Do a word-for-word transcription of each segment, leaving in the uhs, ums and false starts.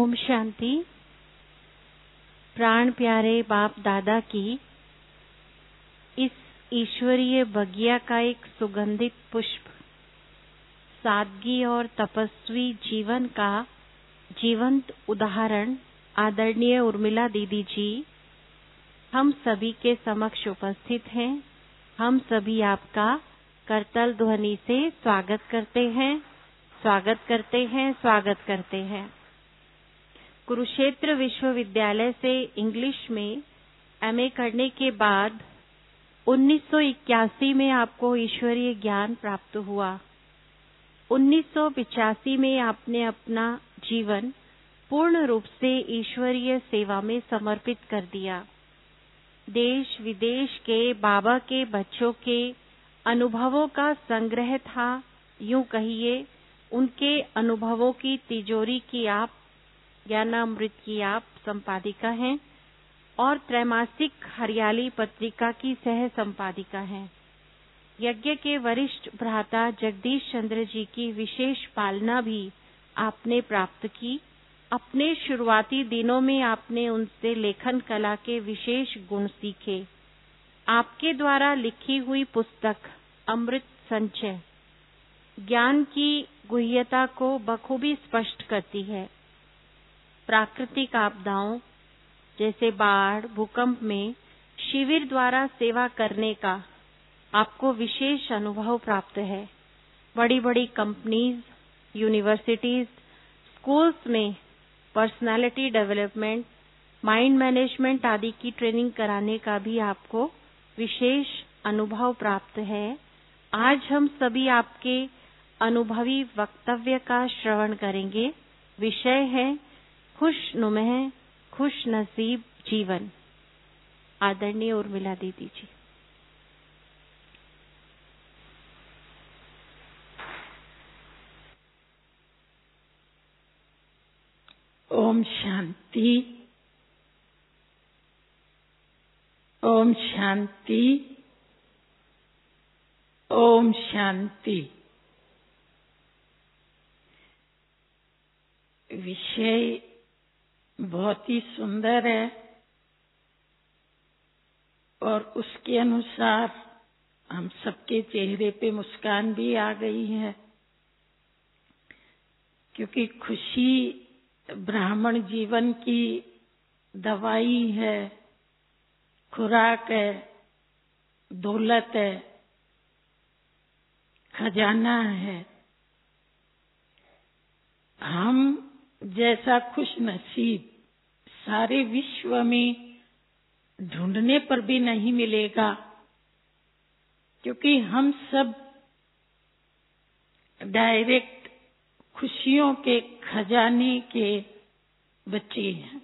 ओम शांति। प्राण प्यारे बाप दादा की इस ईश्वरीय बगिया का एक सुगंधित पुष्प, सादगी और तपस्वी जीवन का जीवंत उदाहरण आदरणीय उर्मिला दीदी जी हम सभी के समक्ष उपस्थित हैं। हम सभी आपका करतल ध्वनि से स्वागत करते हैं, स्वागत करते हैं, स्वागत करते हैं। कुरुक्षेत्र विश्वविद्यालय से इंग्लिश में एमए करने के बाद उन्नीस सौ इक्यासी में आपको ईश्वरीय ज्ञान प्राप्त हुआ। उन्नीस सौ पिचासी में आपने अपना जीवन पूर्ण रूप से ईश्वरीय सेवा में समर्पित कर दिया। देश विदेश के बाबा के बच्चों के अनुभवों का संग्रह था, यूं कहिए उनके अनुभवों की तिजोरी की आप ज्ञानामृत की आप संपादिका हैं और त्रैमासिक हरियाली पत्रिका की सह संपादिका हैं। यज्ञ के वरिष्ठ भ्राता जगदीश चंद्र जी की विशेष पालना भी आपने प्राप्त की। अपने शुरुआती दिनों में आपने उनसे लेखन कला के विशेष गुण सीखे। आपके द्वारा लिखी हुई पुस्तक अमृत संचय ज्ञान की गुह्यता को बखूबी स्पष्ट करती है। प्राकृतिक आपदाओं जैसे बाढ़, भूकंप में शिविर द्वारा सेवा करने का आपको विशेष अनुभव प्राप्त है। बड़ी बड़ी कंपनीज, यूनिवर्सिटीज, स्कूल्स में पर्सनालिटी डेवलपमेंट, माइंड मैनेजमेंट आदि की ट्रेनिंग कराने का भी आपको विशेष अनुभव प्राप्त है। आज हम सभी आपके अनुभवी वक्तव्य का श्रवण करेंगे। विषय है खुशनुमा खुश नसीब जीवन। आदरणीय उर्मिला दीदी जी। ओम शांति, ओम शांति, ओम शांति। विषय बहुत ही सुंदर है और उसके अनुसार हम सबके चेहरे पे मुस्कान भी आ गई है, क्योंकि खुशी ब्राह्मण जीवन की दवाई है, खुराक है, दौलत है, खजाना है। हम जैसा खुश नसीब सारे विश्व में ढूंढने पर भी नहीं मिलेगा, क्योंकि हम सब डायरेक्ट खुशियों के खजाने के बच्चे हैं।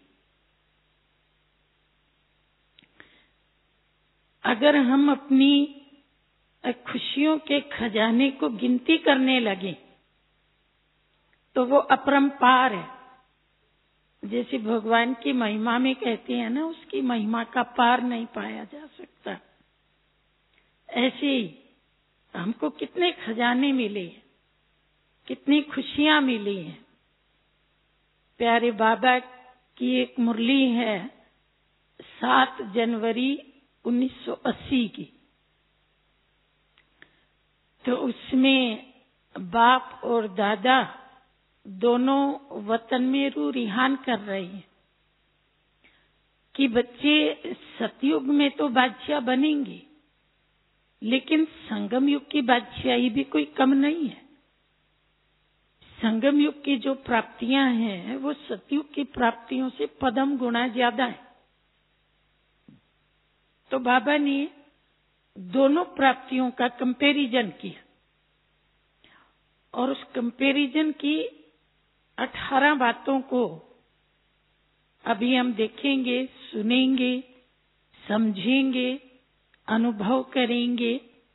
अगर हम अपनी खुशियों के खजाने को गिनती करने लगे तो वो अपरंपार है। जैसे भगवान की महिमा में कहते हैं ना, उसकी महिमा का पार नहीं पाया जा सकता। ऐसे ही हमको कितने खजाने मिले, कितनी खुशियां मिली हैं। प्यारे बाबा की एक मुरली है सात जनवरी उन्नीस सौ अस्सी की, तो उसमें बाप और दादा दोनों वतन में रू रिहान कर रहे हैं कि बच्चे सतयुग में तो बादशाह बनेंगे, लेकिन संगम युग की बादशाही भी कोई कम नहीं है। संगम युग की जो प्राप्तियां हैं वो सतयुग की प्राप्तियों से पदम गुना ज्यादा है। तो बाबा ने दोनों प्राप्तियों का कंपैरिजन किया और उस कंपैरिजन की अठारह बातों को अभी हम देखेंगे, सुनेंगे, समझेंगे, अनुभव करेंगे।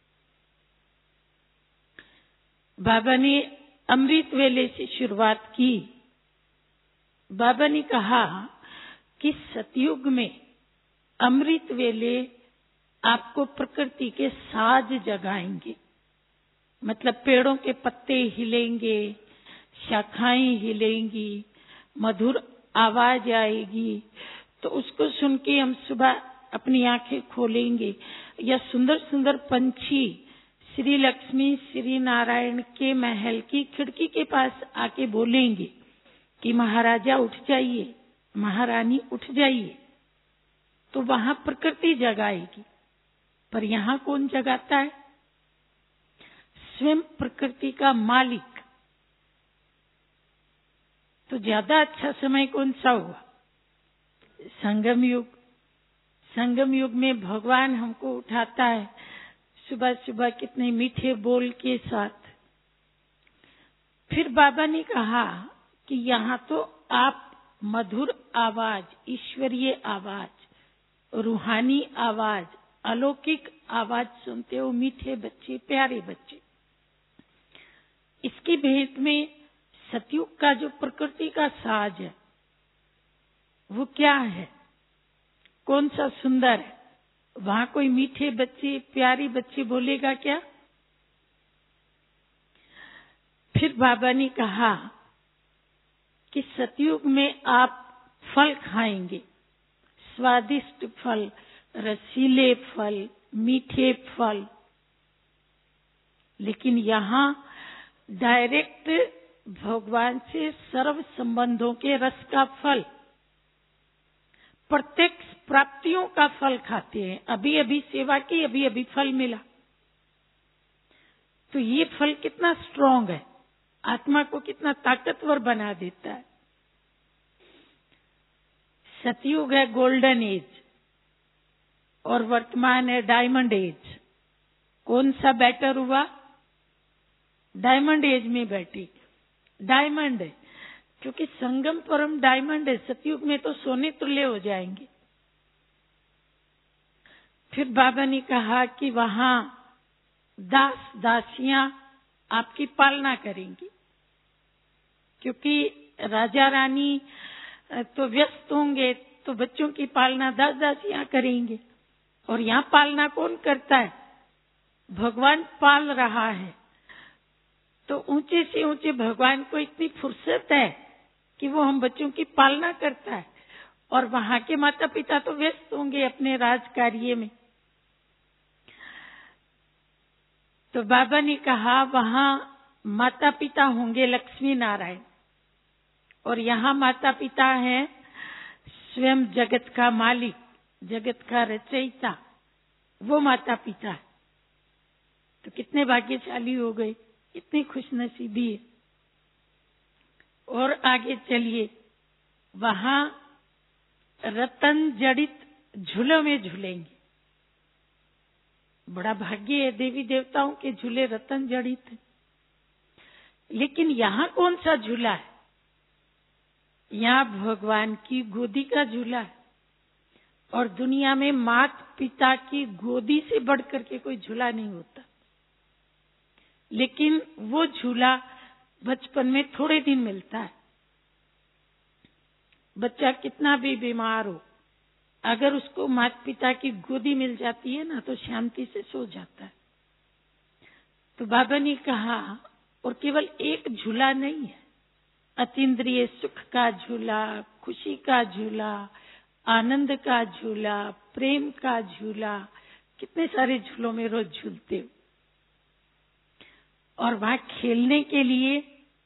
बाबा ने अमृत वेले से शुरुआत की। बाबा ने कहा कि सतयुग में अमृत वेले आपको प्रकृति के साज जगाएंगे, मतलब पेड़ों के पत्ते हिलेंगे, शाखाएं हिलेंगी, मधुर आवाज आएगी तो उसको सुन के हम सुबह अपनी आंखें खोलेंगे, या सुंदर सुंदर पंछी श्री लक्ष्मी श्री नारायण के महल की खिड़की के पास आके बोलेंगे कि महाराजा उठ जाइए, महारानी उठ जाइए, तो वहां प्रकृति जगाएगी। पर यहाँ कौन जगाता है? स्वयं प्रकृति का मालिक। तो ज्यादा अच्छा समय कौन सा हुआ? संगम युग। संगम युग में भगवान हमको उठाता है सुबह सुबह कितने मीठे बोल के साथ। फिर बाबा ने कहा कि यहाँ तो आप मधुर आवाज, ईश्वरीय आवाज, रूहानी आवाज, अलौकिक आवाज सुनते हो, मीठे बच्चे, प्यारे बच्चे। इसकी भेंट में सतयुग का जो प्रकृति का साज है वो क्या है? कौन सा सुंदर है? वहां कोई मीठे बच्चे, प्यारी बच्चे बोलेगा क्या? फिर बाबा ने कहा कि सतयुग में आप फल खाएंगे, स्वादिष्ट फल, रसीले फल, मीठे फल। लेकिन यहाँ डायरेक्ट भगवान से सर्व संबंधों के रस का फल, प्रत्यक्ष प्राप्तियों का फल खाते हैं। अभी अभी सेवा की, अभी अभी फल मिला। तो ये फल कितना स्ट्रॉन्ग है, आत्मा को कितना ताकतवर बना देता है। सतयुग है गोल्डन एज और वर्तमान है डायमंड एज। कौन सा बेटर हुआ? डायमंड एज में बैठी। डायमंड है क्योंकि संगम परम डायमंड है। सतयुग में तो सोने तुल्य हो जाएंगे। फिर बाबा ने कहा कि वहां दास दासियां आपकी पालना करेंगी, क्योंकि राजा रानी तो व्यस्त होंगे, तो बच्चों की पालना दास दासियां करेंगे। और यहाँ पालना कौन करता है? भगवान पाल रहा है। तो ऊंचे से ऊंचे भगवान को इतनी फुर्सत है कि वो हम बच्चों की पालना करता है। और वहां के माता पिता तो व्यस्त होंगे अपने राज कार्य में। तो बाबा ने कहा वहां माता पिता होंगे लक्ष्मी नारायण, और यहाँ माता पिता हैं स्वयं जगत का मालिक, जगत का रचयिता, वो माता पिता है। तो कितने भाग्यशाली हो गए, कितनी खुशनसीबी है। और आगे चलिए, वहां रतन जड़ित झूलों में झूलेंगे। बड़ा भाग्य है, देवी देवताओं के झूले रतन जड़ित है। लेकिन यहाँ कौन सा झूला है? यहाँ भगवान की गोदी का झूला है। और दुनिया में मात पिता की गोदी से बढ़कर के कोई झूला नहीं होता। लेकिन वो झूला बचपन में थोड़े दिन मिलता है। बच्चा कितना भी बीमार हो, अगर उसको माता पिता की गोदी मिल जाती है ना, तो शांति से सो जाता है। तो बाबा ने कहा, और केवल एक झूला नहीं है, अतीन्द्रिय सुख का झूला, खुशी का झूला, आनंद का झूला, प्रेम का झूला, कितने सारे झूलों में रोज झूलते हो। और वहां खेलने के लिए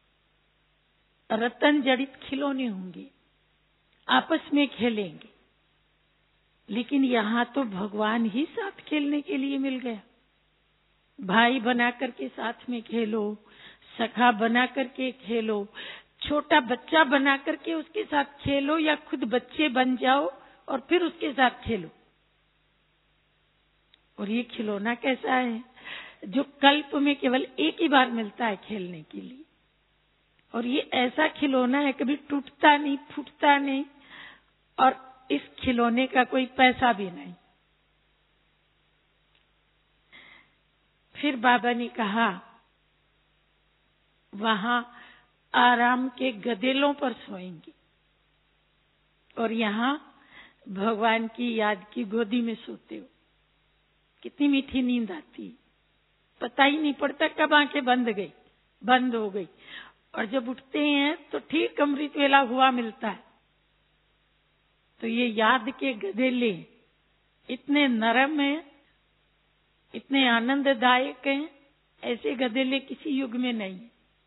रतन जड़ित खिलौने होंगे, आपस में खेलेंगे। लेकिन यहाँ तो भगवान ही साथ खेलने के लिए मिल गया। भाई बना करके साथ में खेलो, सखा बना करके खेलो, छोटा बच्चा बना करके उसके साथ खेलो, या खुद बच्चे बन जाओ और फिर उसके साथ खेलो। और ये खिलौना कैसा है? जो कल्प में केवल एक ही बार मिलता है खेलने के लिए। और ये ऐसा खिलौना है, कभी टूटता नहीं, फूटता नहीं, और इस खिलौने का कोई पैसा भी नहीं। फिर बाबा ने कहा वहां आराम के गदेलों पर सोएंगे, और यहाँ भगवान की याद की गोदी में सोते हो। कितनी मीठी नींद आती है, पता ही नहीं पड़ता कब आंखें बंद गई, बंद हो गई। और जब उठते हैं तो ठीक अमृत वेला हुआ मिलता है, तो ये याद के गदेले इतने नरम हैं, इतने आनंददायक हैं, ऐसे गदेले किसी युग में नहीं।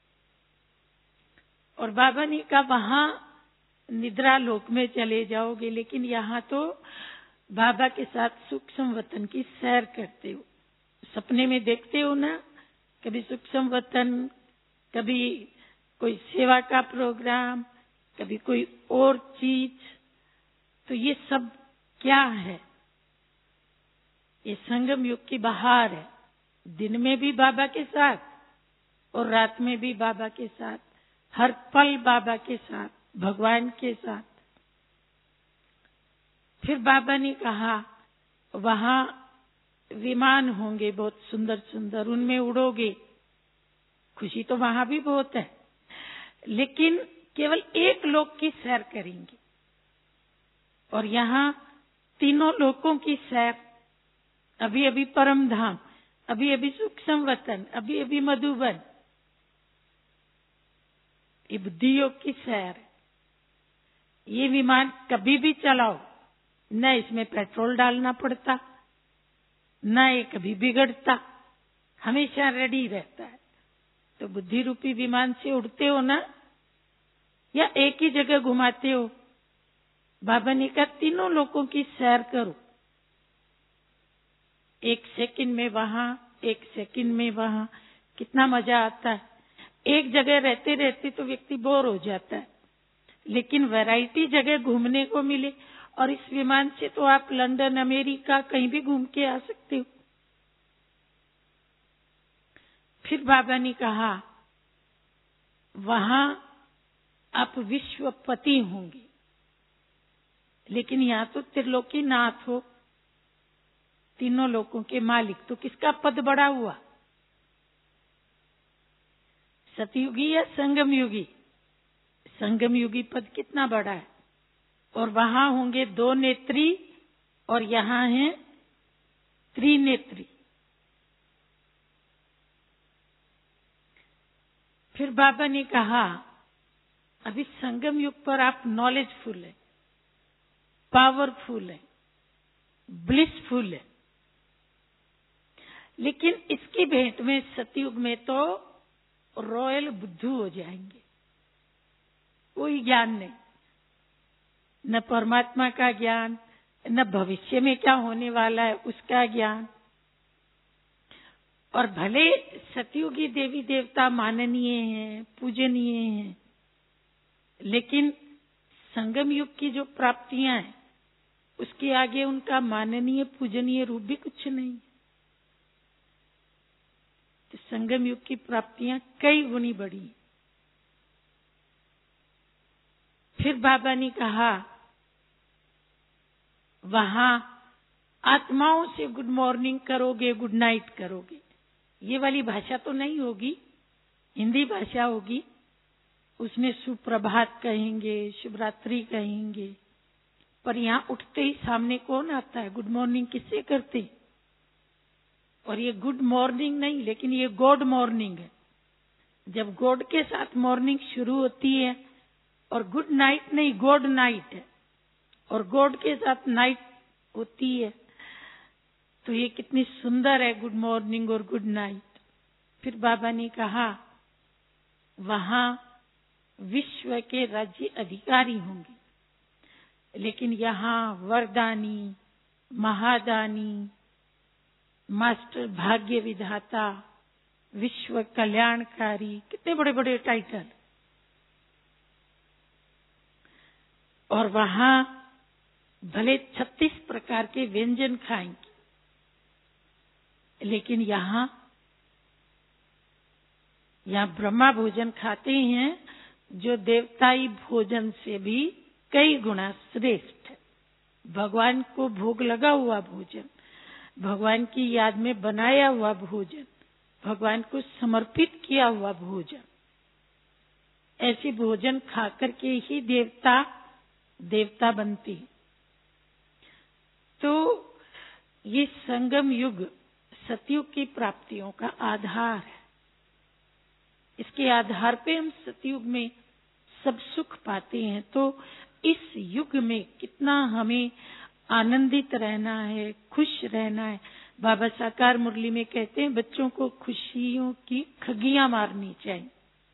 और बाबा ने कहा वहां निद्रा लोक में चले जाओगे, लेकिन यहाँ तो बाबा के साथ सूक्ष्म वतन की सैर करते हो, सपने में देखते हो ना, कभी सूक्ष्म वतन, कभी कोई सेवा का प्रोग्राम, कभी कोई और चीज। तो ये सब क्या है? ये संगम युग की बहार है। दिन में भी बाबा के साथ और रात में भी बाबा के साथ, हर पल बाबा के साथ, भगवान के साथ। फिर बाबा ने कहा वहां विमान होंगे बहुत सुंदर सुंदर, उनमें उड़ोगे। खुशी तो वहां भी बहुत है, लेकिन केवल एक लोक की सैर करेंगे। और यहाँ तीनों लोकों की सैर, अभी अभी परम धाम, अभी अभी सूक्ष्म वतन, अभी अभी मधुबन, ये बुद्धि योग की सैर। ये विमान कभी भी चलाओ, न इसमें पेट्रोल डालना पड़ता, न ये कभी बिगड़ता, हमेशा रेडी रहता है। तो बुद्धि रूपी विमान से उड़ते हो ना, या एक ही जगह घुमाते हो? बाबा ने कहा तीनों लोगों की सैर करो, एक सेकंड में वहां, एक सेकंड में वहां। कितना मजा आता है। एक जगह रहते रहते तो व्यक्ति बोर हो जाता है, लेकिन वैरायटी जगह घूमने को मिले। और इस विमान से तो आप लंदन, अमेरिका कहीं भी घूम के आ सकते हो। फिर बाबा ने कहा वहां आप विश्वपति होंगे, लेकिन यहाँ तो त्रिलोकीनाथ हो, तीनों लोकों के मालिक। तो किसका पद बड़ा हुआ, सतयुगी या संगम युगी? संगम युगी पद कितना बड़ा है। और वहां होंगे दो नेत्री और यहाँ है त्रिनेत्री। फिर बाबा ने कहा अभी संगम युग पर आप नॉलेजफुल है, पावरफुल है, ब्लिसफुल है, लेकिन इसकी भेंट में सतयुग में तो रॉयल बुद्धू हो जाएंगे। कोई ज्ञान नहीं, न परमात्मा का ज्ञान, न भविष्य में क्या होने वाला है उसका ज्ञान। और भले सतयुगी देवी देवता माननीय हैं, पूजनीय हैं, लेकिन संगम युग की जो प्राप्तियां हैं उसके आगे उनका माननीय पूजनीय रूप भी कुछ नहीं। तो संगम युग की प्राप्तियां कई गुनी बढ़ी। फिर बाबा ने कहा वहां आत्माओं से गुड मॉर्निंग करोगे, गुड नाइट करोगे। ये वाली भाषा तो नहीं होगी, हिंदी भाषा होगी। उसमें सुप्रभात कहेंगे, शुभ रात्रि कहेंगे। पर यहाँ उठते ही सामने कौन आता है? गुड मॉर्निंग किससे करते? और ये गुड मॉर्निंग नहीं, लेकिन ये गॉड मॉर्निंग है। जब गॉड के साथ मॉर्निंग शुरू होती है, और गुड नाइट नहीं, गॉड नाइट है, और गॉड के साथ नाइट होती है, तो ये कितनी सुंदर है गुड मॉर्निंग और गुड नाइट। फिर बाबा ने कहा वहां विश्व के राज्य अधिकारी होंगे, लेकिन यहाँ वरदानी, महादानी, मास्टर भाग्य विधाता, विश्व कल्याणकारी, कितने बड़े बड़े टाइटल। और वहां भले छत्तीस प्रकार के व्यंजन खाएंगे, लेकिन यहाँ यहाँ ब्रह्मा भोजन खाते हैं, जो देवताई भोजन से भी कई गुना श्रेष्ठ है। भगवान को भोग लगा हुआ भोजन, भगवान की याद में बनाया हुआ भोजन, भगवान को समर्पित किया हुआ भोजन, ऐसे भोजन खाकर के ही देवता देवता बनती। तो ये संगम युग सतयुग की प्राप्तियों का आधार है। इसके आधार पे हम सतयुग में सब सुख पाते हैं। तो इस युग में कितना हमें आनंदित रहना है, खुश रहना है। बाबा साकार मुरली में कहते हैं बच्चों को खुशियों की खगियां मारनी चाहिए।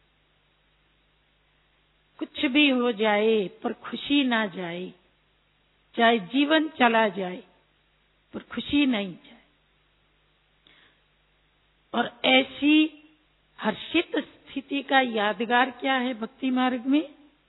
कुछ भी हो जाए पर खुशी ना जाए, चाहे जीवन चला जाए पर खुशी नहीं जाए। और ऐसी हर्षित स्थिति का यादगार क्या है भक्ति मार्ग में?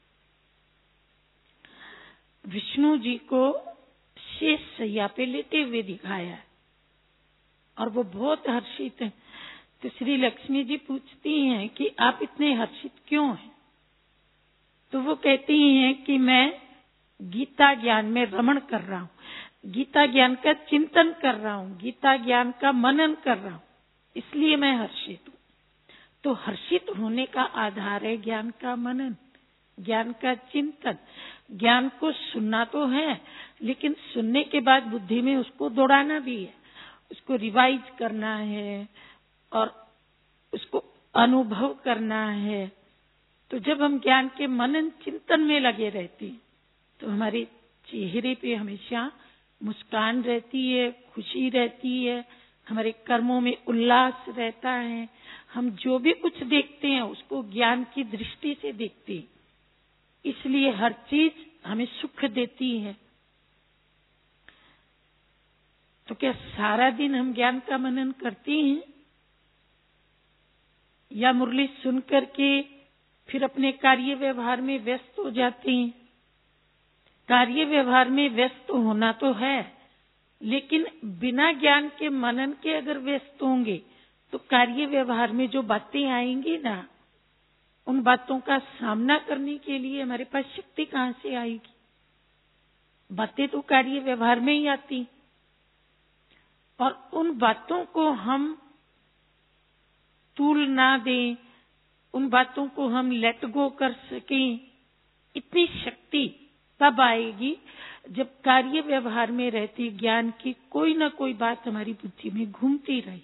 विष्णु जी को शेष सैया पे लेटे हुए दिखाया है और वो बहुत हर्षित हैं। तो श्री लक्ष्मी जी पूछती हैं कि आप इतने हर्षित क्यों हैं? तो वो कहती हैं कि मैं गीता ज्ञान में रमण कर रहा हूँ, गीता ज्ञान का चिंतन कर रहा हूँ, गीता ज्ञान का मनन कर रहा हूँ, इसलिए मैं हर्षित हूँ। तो हर्षित होने का आधार है ज्ञान का मनन, ज्ञान का चिंतन। ज्ञान को सुनना तो है, लेकिन सुनने के बाद बुद्धि में उसको दौड़ाना भी है, उसको रिवाइज करना है और उसको अनुभव करना है। तो जब हम ज्ञान के मनन चिंतन में लगे रहते हैं तो हमारे चेहरे पे हमेशा मुस्कान रहती है, खुशी रहती है, हमारे कर्मों में उल्लास रहता है। हम जो भी कुछ देखते हैं उसको ज्ञान की दृष्टि से देखते हैं, इसलिए हर चीज हमें सुख देती है। तो क्या सारा दिन हम ज्ञान का मनन करते हैं या मुरली सुन करके फिर अपने कार्य व्यवहार में व्यस्त हो जाते हैं? कार्य व्यवहार में व्यस्त होना तो है, लेकिन बिना ज्ञान के मनन के अगर व्यस्त होंगे तो कार्य व्यवहार में जो बातें आएंगी ना, उन बातों का सामना करने के लिए हमारे पास शक्ति कहाँ से आएगी? बातें तो कार्य व्यवहार में ही आती, और उन बातों को हम तूल ना दें, उन बातों को हम लेट गो कर सकें, इतनी शक्ति तब आएगी जब कार्य व्यवहार में रहती ज्ञान की कोई ना कोई बात हमारी बुद्धि में घूमती रहेगी।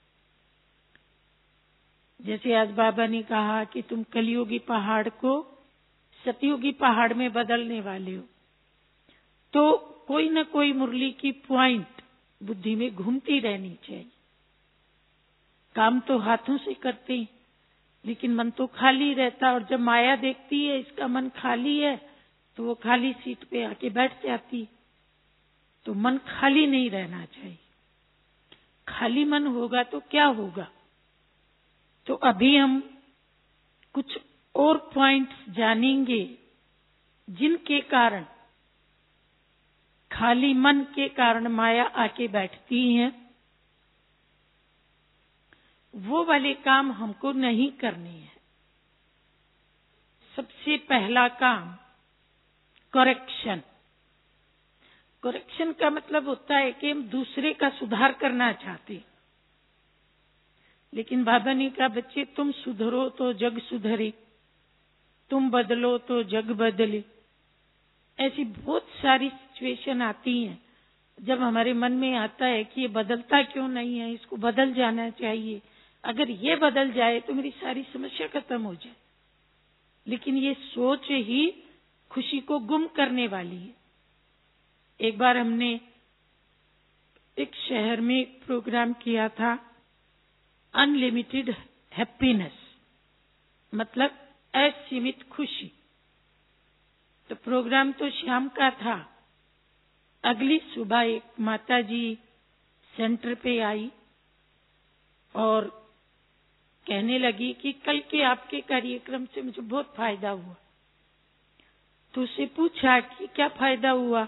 जैसे आज बाबा ने कहा कि तुम कलियुगी पहाड़ को सतयुगी पहाड़ में बदलने वाले हो, तो कोई ना कोई मुरली की पॉइंट बुद्धि में घूमती रहनी चाहिए। काम तो हाथों से करते हैं, लेकिन मन तो खाली रहता, और जब माया देखती है इसका मन खाली है तो वो खाली सीट पे आके बैठ जाती। तो मन खाली नहीं रहना चाहिए। खाली मन होगा तो क्या होगा? तो अभी हम कुछ और पॉइंट्स जानेंगे जिनके कारण, खाली मन के कारण माया आके बैठती है। वो वाले काम हमको नहीं करने हैं। सबसे पहला काम करेक्शन। करेक्शन का मतलब होता है कि हम दूसरे का सुधार करना चाहते हैं, लेकिन बाबा ने कहा बच्चे तुम सुधरो तो जग सुधरे, तुम बदलो तो जग बदले। ऐसी बहुत सारी सिचुएशन आती हैं जब हमारे मन में आता है कि ये बदलता क्यों नहीं है, इसको बदल जाना चाहिए, अगर ये बदल जाए तो मेरी सारी समस्या खत्म हो जाए। लेकिन ये सोच ही खुशी को गुम करने वाली है। एक बार हमने एक शहर में एक प्रोग्राम किया था, अनलिमिटेड हैप्पीनेस, मतलब असीमित खुशी। तो प्रोग्राम तो शाम का था। अगली सुबह एक माता जी सेंटर पे आई और कहने लगी कि कल के आपके कार्यक्रम से मुझे बहुत फायदा हुआ। तो उससे पूछा कि क्या फायदा हुआ?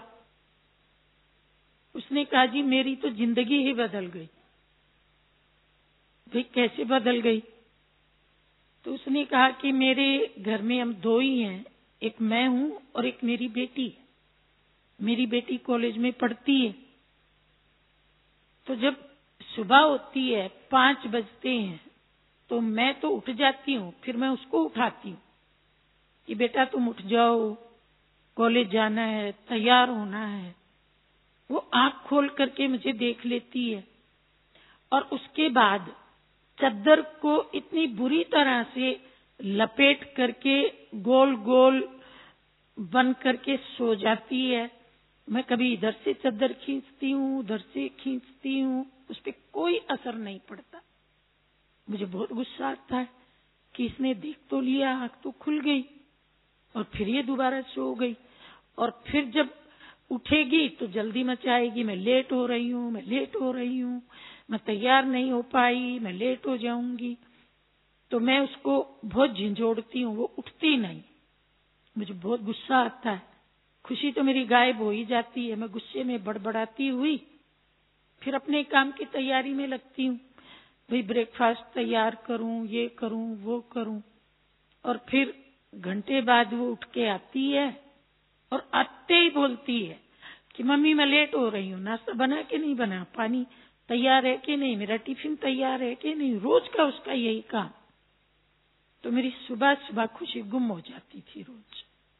उसने कहा जी मेरी तो जिंदगी ही बदल गई। भाई कैसे बदल गई? तो उसने कहा कि मेरे घर में हम दो ही हैं, एक मैं हूं और एक मेरी बेटी है। मेरी बेटी कॉलेज में पढ़ती है। तो जब सुबह होती है, पांच बजते हैं, तो मैं तो उठ जाती हूँ, फिर मैं उसको उठाती हूँ कि बेटा तुम उठ जाओ, कॉलेज जाना है, तैयार होना है। वो आंख खोल करके मुझे देख लेती है और उसके बाद चद्दर को इतनी बुरी तरह से लपेट करके गोल गोल बन करके सो जाती है। मैं कभी इधर से चादर खींचती हूँ, उधर से खींचती हूँ, उस पर कोई असर नहीं पड़ता। मुझे बहुत गुस्सा आता है कि इसने देख तो लिया, आंख तो खुल गई और फिर ये दोबारा सो गई। और फिर जब उठेगी तो जल्दी मचाएगी, मैं लेट हो रही हूँ, मैं लेट हो रही हूँ, मैं तैयार नहीं हो पाई, मैं लेट हो जाऊंगी। तो मैं उसको बहुत झंझोड़ती हूँ, वो उठती नहीं। मुझे बहुत गुस्सा आता है, खुशी तो मेरी गायब हो ही जाती है। मैं गुस्से में बड़बड़ाती हुई फिर अपने काम की तैयारी में लगती हूँ, भाई ब्रेकफास्ट तैयार करूं, ये करूं, वो करूं। और फिर घंटे बाद वो उठ के आती है और आते ही बोलती है कि मम्मी मैं लेट हो रही हूँ, नाश्ता बना के नहीं बना, पानी तैयार है कि नहीं, मेरा टिफिन तैयार है कि नहीं। रोज का उसका यही काम। तो मेरी सुबह सुबह खुशी गुम हो जाती थी रोज।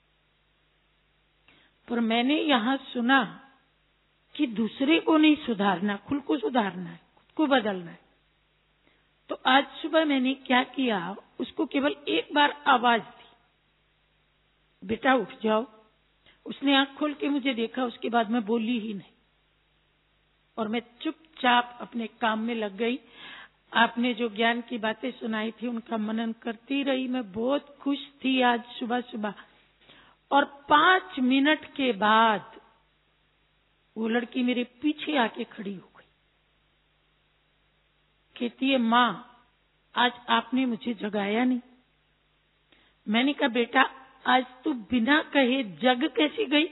पर मैंने यहाँ सुना कि दूसरे को नहीं सुधारना, खुद को सुधारना है, खुद को बदलना है। तो आज सुबह मैंने क्या किया, उसको केवल एक बार आवाज दी, बेटा उठ जाओ। उसने आंख खोल के मुझे देखा, उसके बाद मैं बोली ही नहीं और मैं चुपचाप अपने काम में लग गई। आपने जो ज्ञान की बातें सुनाई थी उनका मनन करती रही। मैं बहुत खुश थी आज सुबह सुबह। और पांच मिनट के बाद वो लड़की मेरे पीछे आके खड़ी हो गई। कहती है माँ आज आपने मुझे जगाया नहीं। मैंने कहा बेटा आज तू बिना कहे जग कैसी गई।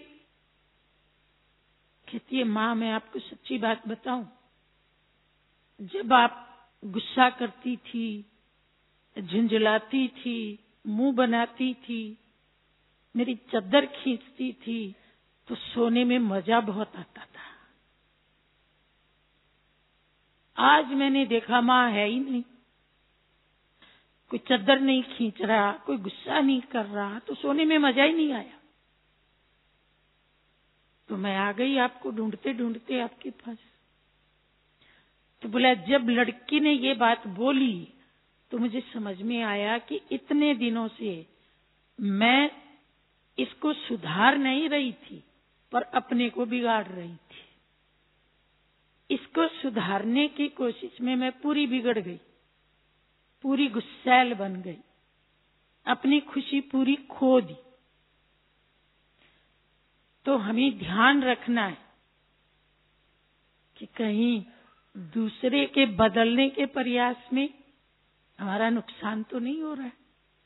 कहती है माँ मैं आपको सच्ची बात बताऊं, जब आप गुस्सा करती थी, झुंझलाती थी, मुंह बनाती थी, मेरी चादर खींचती थी, तो सोने में मजा बहुत आता था। आज मैंने देखा माँ है ही नहीं, कोई चादर नहीं खींच रहा, कोई गुस्सा नहीं कर रहा, तो सोने में मजा ही नहीं आया। तो मैं आ गई आपको ढूंढते ढूंढते आपके पास। तो बोला जब लड़की ने ये बात बोली तो मुझे समझ में आया कि इतने दिनों से मैं इसको सुधार नहीं रही थी, पर अपने को बिगाड़ रही थी। इसको सुधारने की कोशिश में मैं पूरी बिगड़ गई, पूरी गुस्सैल बन गई, अपनी खुशी पूरी खो दी। तो हमें ध्यान रखना है कि कहीं दूसरे के बदलने के प्रयास में हमारा नुकसान तो नहीं हो रहा है।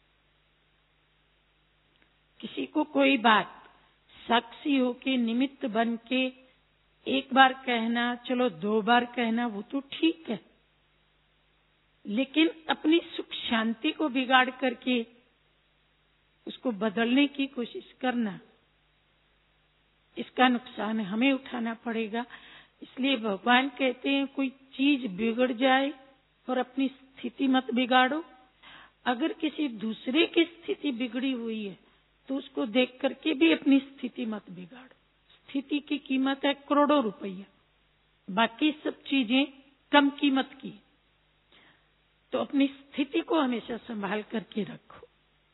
किसी को कोई बात साक्षी होके निमित्त बन के एक बार कहना, चलो दो बार कहना, वो तो ठीक है, लेकिन अपनी सुख शांति को बिगाड़ करके उसको बदलने की कोशिश करना, इसका नुकसान हमें उठाना पड़ेगा। इसलिए भगवान कहते हैं कोई चीज बिगड़ जाए और अपनी स्थिति मत बिगाड़ो। अगर किसी दूसरे की स्थिति बिगड़ी हुई है तो उसको देख करके भी अपनी स्थिति मत बिगाड़ो। स्थिति की कीमत है करोड़ों रुपया, बाकी सब चीजें कम कीमत की। तो अपनी स्थिति को हमेशा संभाल करके रखो।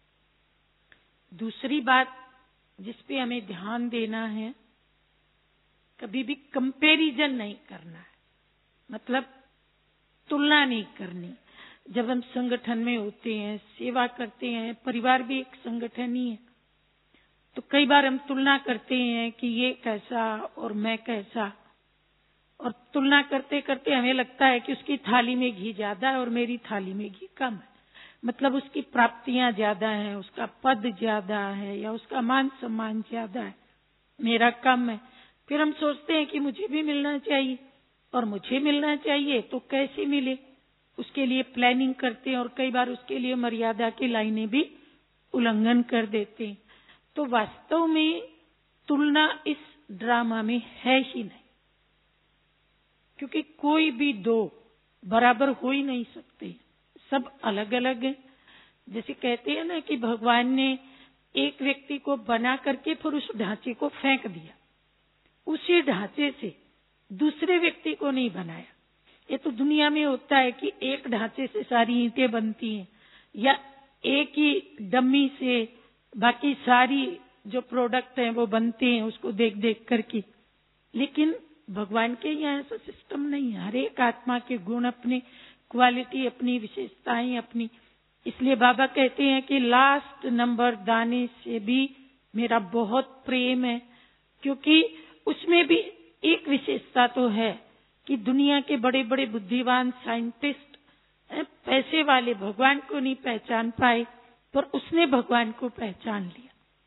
दूसरी बात जिस पे हमें ध्यान देना है, कभी भी कंपैरिजन नहीं करना है, मतलब तुलना नहीं करनी। जब हम संगठन में होते हैं, सेवा करते हैं, परिवार भी एक संगठन ही है, तो कई बार हम तुलना करते हैं कि ये कैसा और मैं कैसा, और तुलना करते करते हमें लगता है कि उसकी थाली में घी ज्यादा है और मेरी थाली में घी कम है, मतलब उसकी प्राप्तियां ज्यादा हैं, उसका पद ज्यादा है या उसका मान सम्मान ज्यादा है, मेरा कम है। फिर हम सोचते हैं कि मुझे भी मिलना चाहिए, और मुझे मिलना चाहिए तो कैसे मिले, उसके लिए प्लानिंग करते हैं और कई बार उसके लिए मर्यादा की लाइनें भी उल्लंघन कर देते हैं। तो वास्तव में तुलना इस ड्रामा में है ही नहीं, क्योंकि कोई भी दो बराबर हो ही नहीं सकते, सब अलग अलग है। जैसे कहते हैं ना कि भगवान ने एक व्यक्ति को बना करके फिर उस ढांचे को फेंक दिया, उसी ढांचे से दूसरे व्यक्ति को नहीं बनाया। ये तो दुनिया में होता है कि एक ढांचे से सारी ईंटें बनती हैं, या एक ही डम्मी से बाकी सारी जो प्रोडक्ट हैं वो बनते हैं उसको देख देख करके। लेकिन भगवान के यहाँ ऐसा सिस्टम नहीं है। हर एक आत्मा के गुण अपनी, क्वालिटी अपनी, विशेषताएं अपनी। इसलिए बाबा कहते हैं कि लास्ट नंबर दाने से भी मेरा बहुत प्रेम है, क्योंकि उसमें भी एक विशेषता तो है कि दुनिया के बड़े बड़े बुद्धिमान साइंटिस्ट, पैसे वाले भगवान को नहीं पहचान पाए, पर उसने भगवान को पहचान लिया।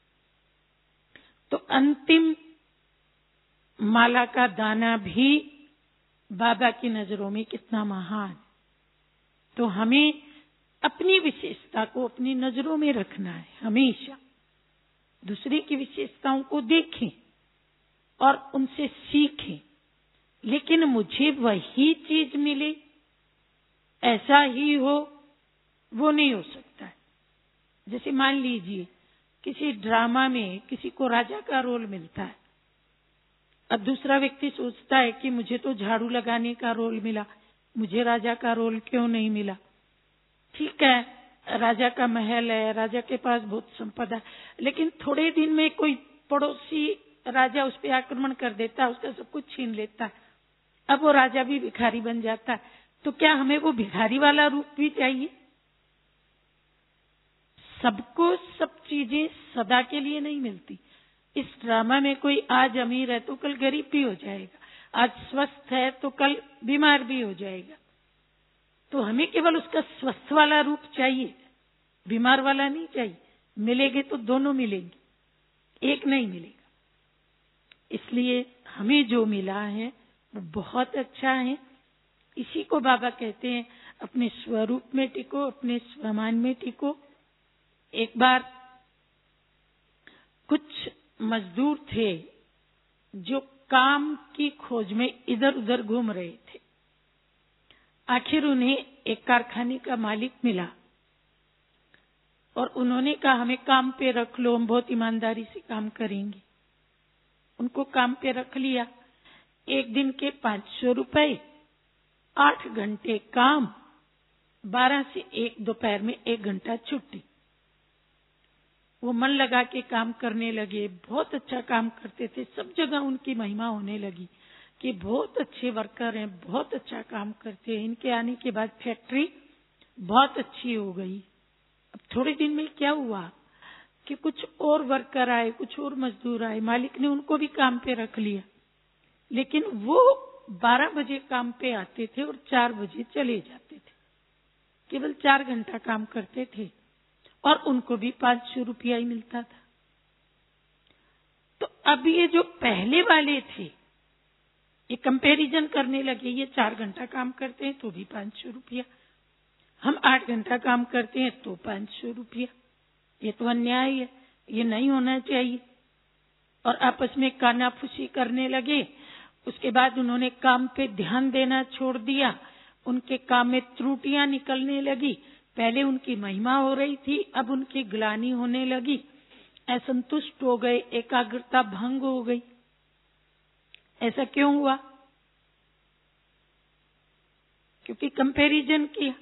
तो अंतिम माला का दाना भी बाबा की नजरों में कितना महान। तो हमें अपनी विशेषता को अपनी नजरों में रखना है। हमेशा दूसरे की विशेषताओं को देखें और उनसे सीखें, लेकिन मुझे वही चीज मिले, ऐसा ही हो, वो नहीं हो सकता है। जैसे मान लीजिए किसी ड्रामा में किसी को राजा का रोल मिलता है। अब दूसरा व्यक्ति सोचता है कि मुझे तो झाड़ू लगाने का रोल मिला, मुझे राजा का रोल क्यों नहीं मिला। ठीक है, राजा का महल है, राजा के पास बहुत संपदा है, लेकिन थोड़े दिन में कोई पड़ोसी राजा उस पर आक्रमण कर देता है, उसका सब कुछ छीन लेता है। अब वो राजा भी भिखारी बन जाता है। तो क्या हमें वो भिखारी वाला रूप भी चाहिए? सबको सब चीजें सदा के लिए नहीं मिलती। इस ड्रामा में कोई आज अमीर है तो कल गरीब भी हो जाएगा, आज स्वस्थ है तो कल बीमार भी हो जाएगा। तो हमें केवल उसका स्वस्थ वाला रूप चाहिए, बीमार वाला नहीं चाहिए। मिलेंगे तो दोनों मिलेंगे, एक नहीं मिलेगा। इसलिए हमें जो मिला है वो बहुत अच्छा है। इसी को बाबा कहते हैं अपने स्वरूप में टिको, अपने स्वमान में टिको। एक बार कुछ मजदूर थे जो काम की खोज में इधर उधर घूम रहे थे। आखिर उन्हें एक कारखाने का मालिक मिला और उन्होंने कहा हमें काम पे रख लो, हम बहुत ईमानदारी से काम करेंगे। उनको काम पे रख लिया। एक दिन के पांच सौ रुपए, आठ घंटे काम, बारह से एक दोपहर में एक घंटा छुट्टी। वो मन लगा के काम करने लगे, बहुत अच्छा काम करते थे। सब जगह उनकी महिमा होने लगी कि बहुत अच्छे वर्कर हैं, बहुत अच्छा काम करते हैं। इनके आने के बाद फैक्ट्री बहुत अच्छी हो गई। अब थोड़े दिन में क्या हुआ कि कुछ और वर्कर आए, कुछ और मजदूर आए। मालिक ने उनको भी काम पे रख लिया, लेकिन वो बारह बजे काम पे आते थे और चार बजे चले जाते थे। केवल चार घंटा काम करते थे और उनको भी पांच सौ रुपया ही मिलता था। तो अब ये जो पहले वाले थे ये कंपैरिजन करने लगे, ये चार घंटा काम करते हैं तो भी पांच सौ रुपया, हम आठ घंटा काम करते हैं तो पांच सौ रुपया। ये तो अन्याय है, ये नहीं होना चाहिए। और आपस में कानाफूसी करने लगे। उसके बाद उन्होंने काम पे ध्यान देना छोड़ दिया। उनके काम में त्रुटियां निकलने लगी। पहले उनकी महिमा हो रही थी, अब उनकी ग्लानि होने लगी। असंतुष्ट हो गए, एकाग्रता भंग हो गई। ऐसा क्यों हुआ? क्योंकि कंपैरिजन किया।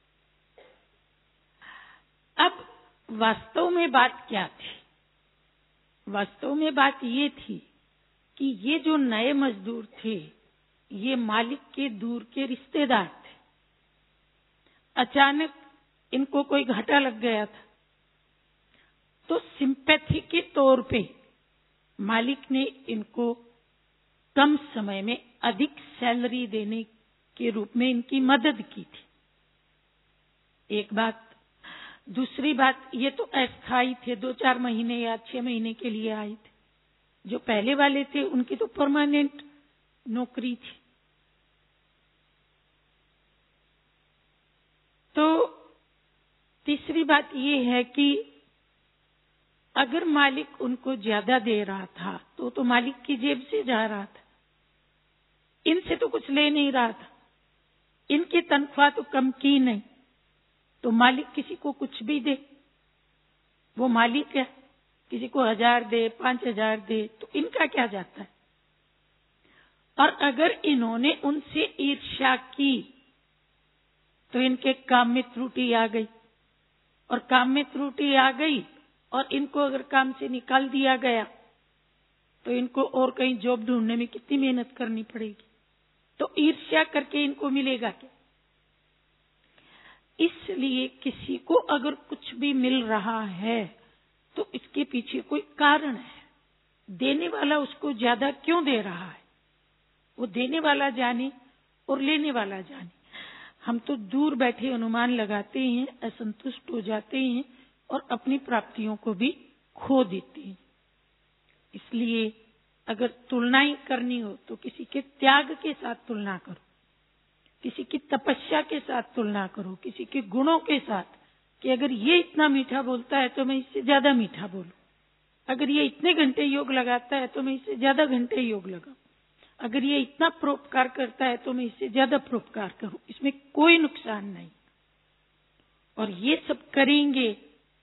अब वास्तव में बात क्या थी? वास्तव में बात ये थी कि ये जो नए मजदूर थे ये मालिक के दूर के रिश्तेदार थे। अचानक इनको कोई घाटा लग गया था, तो सिंपैथी के तौर पे मालिक ने इनको कम समय में अधिक सैलरी देने के रूप में इनकी मदद की थी। एक बात। दूसरी बात, ये तो अस्थायी थे, दो चार महीने या छह महीने के लिए आए थे। जो पहले वाले थे उनकी तो परमानेंट नौकरी थी। तो तीसरी बात ये है कि अगर मालिक उनको ज्यादा दे रहा था तो तो मालिक की जेब से जा रहा था, इनसे तो कुछ ले नहीं रहा था। इनकी तनख्वाह तो कम की नहीं, तो मालिक किसी को कुछ भी दे, वो मालिक है। किसी को हजार दे, पांच हजार दे, तो इनका क्या जाता है। और अगर इन्होंने उनसे ईर्ष्या की तो इनके काम में त्रुटि आ गई, और काम में त्रुटि आ गई और इनको अगर काम से निकाल दिया गया तो इनको और कहीं जॉब ढूंढने में कितनी मेहनत करनी पड़ेगी। तो ईर्ष्या करके इनको मिलेगा क्या? इसलिए किसी को अगर कुछ भी मिल रहा है तो इसके पीछे कोई कारण है। देने वाला उसको ज्यादा क्यों दे रहा है, वो देने वाला जाने और लेने वाला जाने। हम तो दूर बैठे अनुमान लगाते हैं, असंतुष्ट हो जाते हैं और अपनी प्राप्तियों को भी खो देते हैं। इसलिए अगर तुलना ही करनी हो तो किसी के त्याग के साथ तुलना करो, किसी की तपस्या के साथ तुलना करो, किसी के गुणों के साथ, कि अगर ये इतना मीठा बोलता है तो मैं इससे ज्यादा मीठा बोलूं, अगर ये इतने घंटे योग लगाता है तो मैं इससे ज्यादा घंटे योग लगाऊं, अगर ये इतना परोपकार करता है तो मैं इससे ज्यादा परोपकार करूं। इसमें कोई नुकसान नहीं। और ये सब करेंगे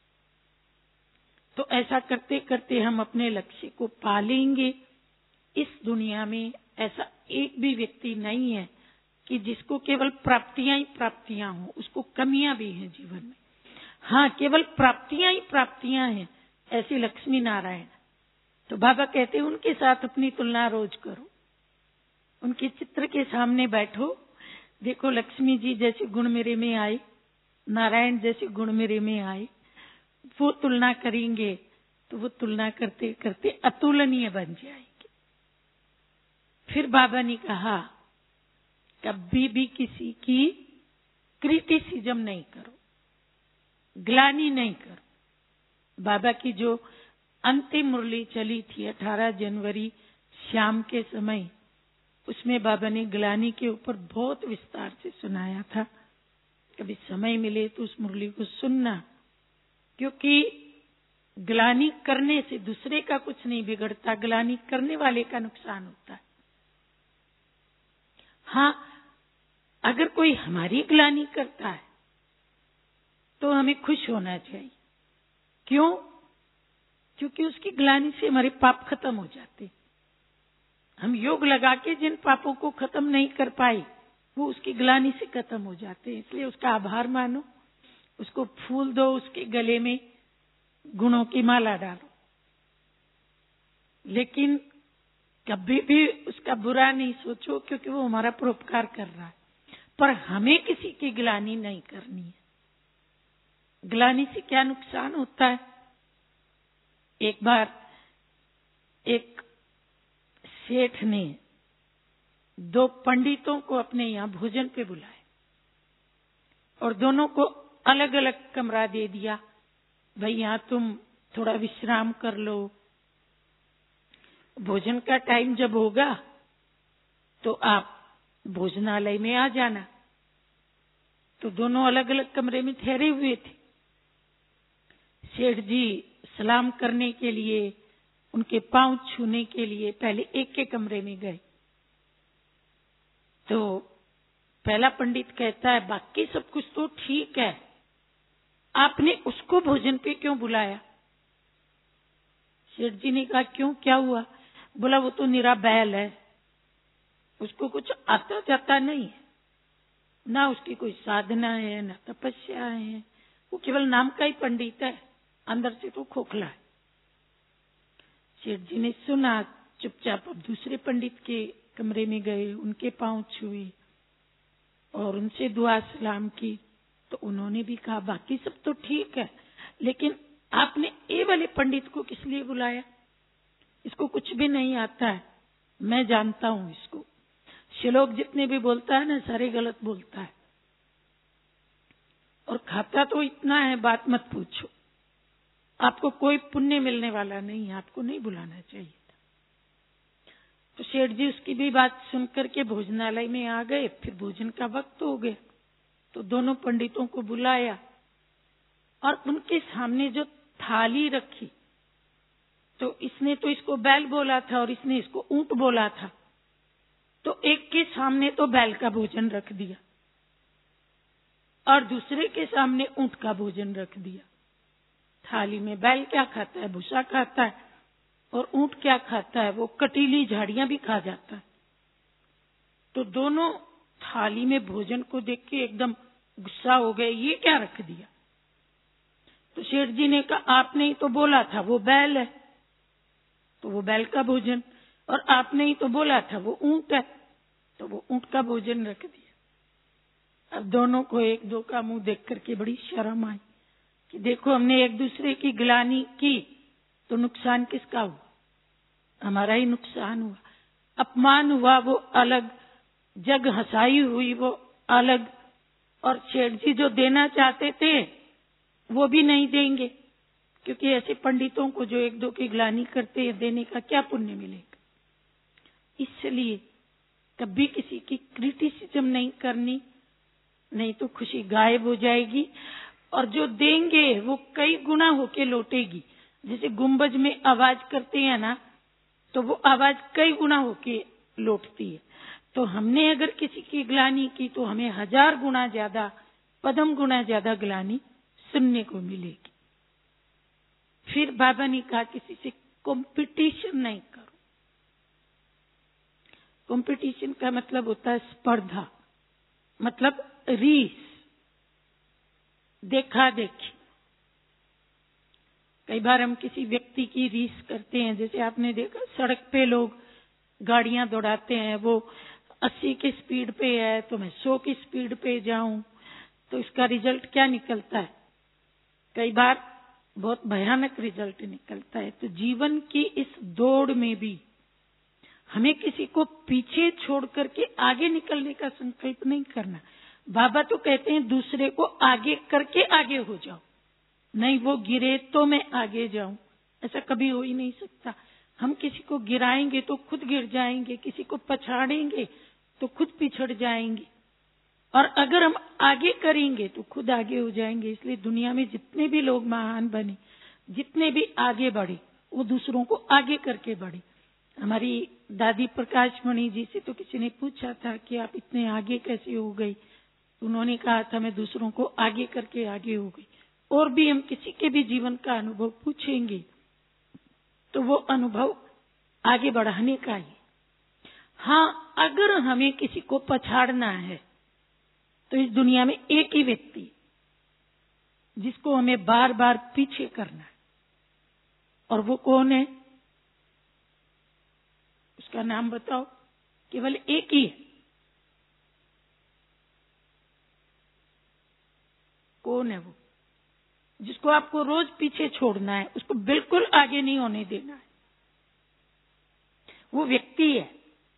तो ऐसा करते करते हम अपने लक्ष्य को पा लेंगे। इस दुनिया में ऐसा एक भी व्यक्ति नहीं है कि जिसको केवल प्राप्तियां ही प्राप्तियां हो, उसको कमियां भी हैं जीवन में। हाँ, केवल प्राप्तियां ही प्राप्तियां हैं, ऐसे लक्ष्मी नारायण। तो बाबा कहते हैं उनके साथ अपनी तुलना रोज करो, उनके चित्र के सामने बैठो, देखो लक्ष्मी जी जैसे गुण मेरे में आए, नारायण जैसे गुण मेरे में आए, वो तुलना करेंगे तो वो तुलना करते करते अतुलनीय बन जाएंगे। फिर बाबा ने कहा कभी भी किसी की क्रिटिसिज्म नहीं करो, ग्लानि नहीं करो। बाबा की जो अंतिम मुरली चली थी अठारह जनवरी शाम के समय, उसमें बाबा ने ग्लानि के ऊपर बहुत विस्तार से सुनाया था। कभी समय मिले तो उस मुरली को सुनना, क्योंकि ग्लानि करने से दूसरे का कुछ नहीं बिगड़ता, ग्लानि करने वाले का नुकसान होता है। हाँ, अगर कोई हमारी ग्लानि करता है तो हमें खुश होना चाहिए। क्यों? क्योंकि उसकी ग्लानि से हमारे पाप खत्म हो जाते। हम योग लगा के जिन पापों को खत्म नहीं कर पाए वो उसकी ग्लानि से खत्म हो जाते हैं। इसलिए उसका आभार मानो, उसको फूल दो, उसके गले में गुणों की माला डालो, लेकिन कभी भी उसका बुरा नहीं सोचो, क्योंकि वो हमारा परोपकार कर रहा है। पर हमें किसी की ग्लानि नहीं करनी है। ग्लानि से क्या नुकसान होता है? एक बार एक सेठ ने दो पंडितों को अपने यहाँ भोजन पे बुलाए और दोनों को अलग अलग कमरा दे दिया। भाई यहाँ तुम थोड़ा विश्राम कर लो, भोजन का टाइम जब होगा तो आप भोजनालय में आ जाना। तो दोनों अलग अलग कमरे में ठहरे हुए थे। सेठ जी सलाम करने के लिए, उनके पांव छूने के लिए पहले एक के कमरे में गए। तो पहला पंडित कहता है बाकी सब कुछ तो ठीक है, आपने उसको भोजन पे क्यों बुलाया? सेठ जी ने कहा क्यों, क्या हुआ? बोला वो तो निरा बैल है, उसको कुछ आता जाता नहीं है, ना उसकी कोई साधना है ना तपस्या है, वो केवल नाम का ही पंडित है, अंदर से तो खोखला है। सेठ जी ने सुना, चुपचाप अब दूसरे पंडित के कमरे में गए, उनके पांव छुए और उनसे दुआ सलाम की। तो उन्होंने भी कहा बाकी सब तो ठीक है, लेकिन आपने ये वाले पंडित को किस लिए बुलाया? इसको कुछ भी नहीं आता है, मैं जानता हूं इसको। श्लोक जितने भी बोलता है ना, सारे गलत बोलता है और खाता तो इतना है बात मत पूछो। आपको कोई पुण्य मिलने वाला नहीं है, आपको नहीं बुलाना चाहिए था। तो सेठ जी उसकी भी बात सुनकर के भोजनालय में आ गए। फिर भोजन का वक्त हो गया तो दोनों पंडितों को बुलाया और उनके सामने जो थाली रखी, तो इसने तो इसको बैल बोला था और इसने इसको ऊंट बोला था। तो एक के सामने तो बैल का भोजन रख दिया और दूसरे के सामने ऊंट का भोजन रख दिया। थाली में बैल क्या खाता है? भूसा खाता है। और ऊंट क्या खाता है? वो कटीली झाड़ियां भी खा जाता है। तो दोनों थाली में भोजन को देख के एकदम गुस्सा हो गए, ये क्या रख दिया? तो सेठ जी ने कहा आपने ही तो बोला था वो बैल है, तो वो बैल का भोजन, और आपने ही तो बोला था वो ऊंट है, तो वो ऊंट का भोजन रख दिया। अब दोनों को एक दो का मुंह देख करके बड़ी शर्म आई कि देखो हमने एक दूसरे की गिलानी की तो नुकसान किसका हुआ? हमारा ही नुकसान हुआ। अपमान हुआ वो अलग, जग हंसाई हुई वो अलग, और सेठ जी जो देना चाहते थे वो भी नहीं देंगे, क्योंकि ऐसे पंडितों को जो एक दो की ग्लानि करते हैं देने का क्या पुण्य मिलेगा। इसलिए कभी किसी की क्रिटिसिज्म नहीं करनी, नहीं तो खुशी गायब हो जाएगी, और जो देंगे वो कई गुना होके लौटेगी। जैसे गुंबज में आवाज करते हैं ना, तो वो आवाज कई गुना होके लौटती है। तो हमने अगर किसी की ग्लानि की तो हमें हजार गुना ज्यादा, पदम गुना ज्यादा ग्लानि सुनने को मिलेगी। फिर बाबा ने कहा किसी से कंपटीशन नहीं करो। कंपटीशन का मतलब होता है स्पर्धा, मतलब रीस, देखा देखी। कई बार हम किसी व्यक्ति की रीस करते हैं, जैसे आपने देखा सड़क पे लोग गाड़ियां दौड़ाते हैं, वो अस्सी की स्पीड पे है तो मैं सौ की स्पीड पे जाऊं, तो इसका रिजल्ट क्या निकलता है? कई बार बहुत भयानक रिजल्ट निकलता है। तो जीवन की इस दौड़ में भी हमें किसी को पीछे छोड़ करके आगे निकलने का संकल्प नहीं करना। बाबा तो कहते हैं दूसरे को आगे करके आगे हो जाओ, नहीं वो गिरे तो मैं आगे जाऊं, ऐसा कभी हो ही नहीं सकता। हम किसी को गिराएंगे तो खुद गिर जाएंगे, किसी को पछाड़ेंगे तो खुद पिछड़ जाएंगे, और अगर हम आगे करेंगे तो खुद आगे हो जाएंगे। इसलिए दुनिया में जितने भी लोग महान बने, जितने भी आगे बढ़े, वो दूसरों को आगे करके बढ़े। हमारी दादी प्रकाश मणि जी से तो किसी ने पूछा था कि आप इतने आगे कैसे हो गई? उन्होंने कहा था मैं दूसरों को आगे करके आगे हो गई। और भी हम किसी के भी जीवन का अनुभव पूछेंगे तो वो अनुभव आगे बढ़ाने का ही। हाँ, अगर हमें किसी को पछाड़ना है तो इस दुनिया में एक ही व्यक्ति जिसको हमें बार बार पीछे करना है, और वो कौन है? उसका नाम बताओ। केवल एक ही है। कौन है वो जिसको आपको रोज पीछे छोड़ना है, उसको बिल्कुल आगे नहीं होने देना है? वो व्यक्ति है।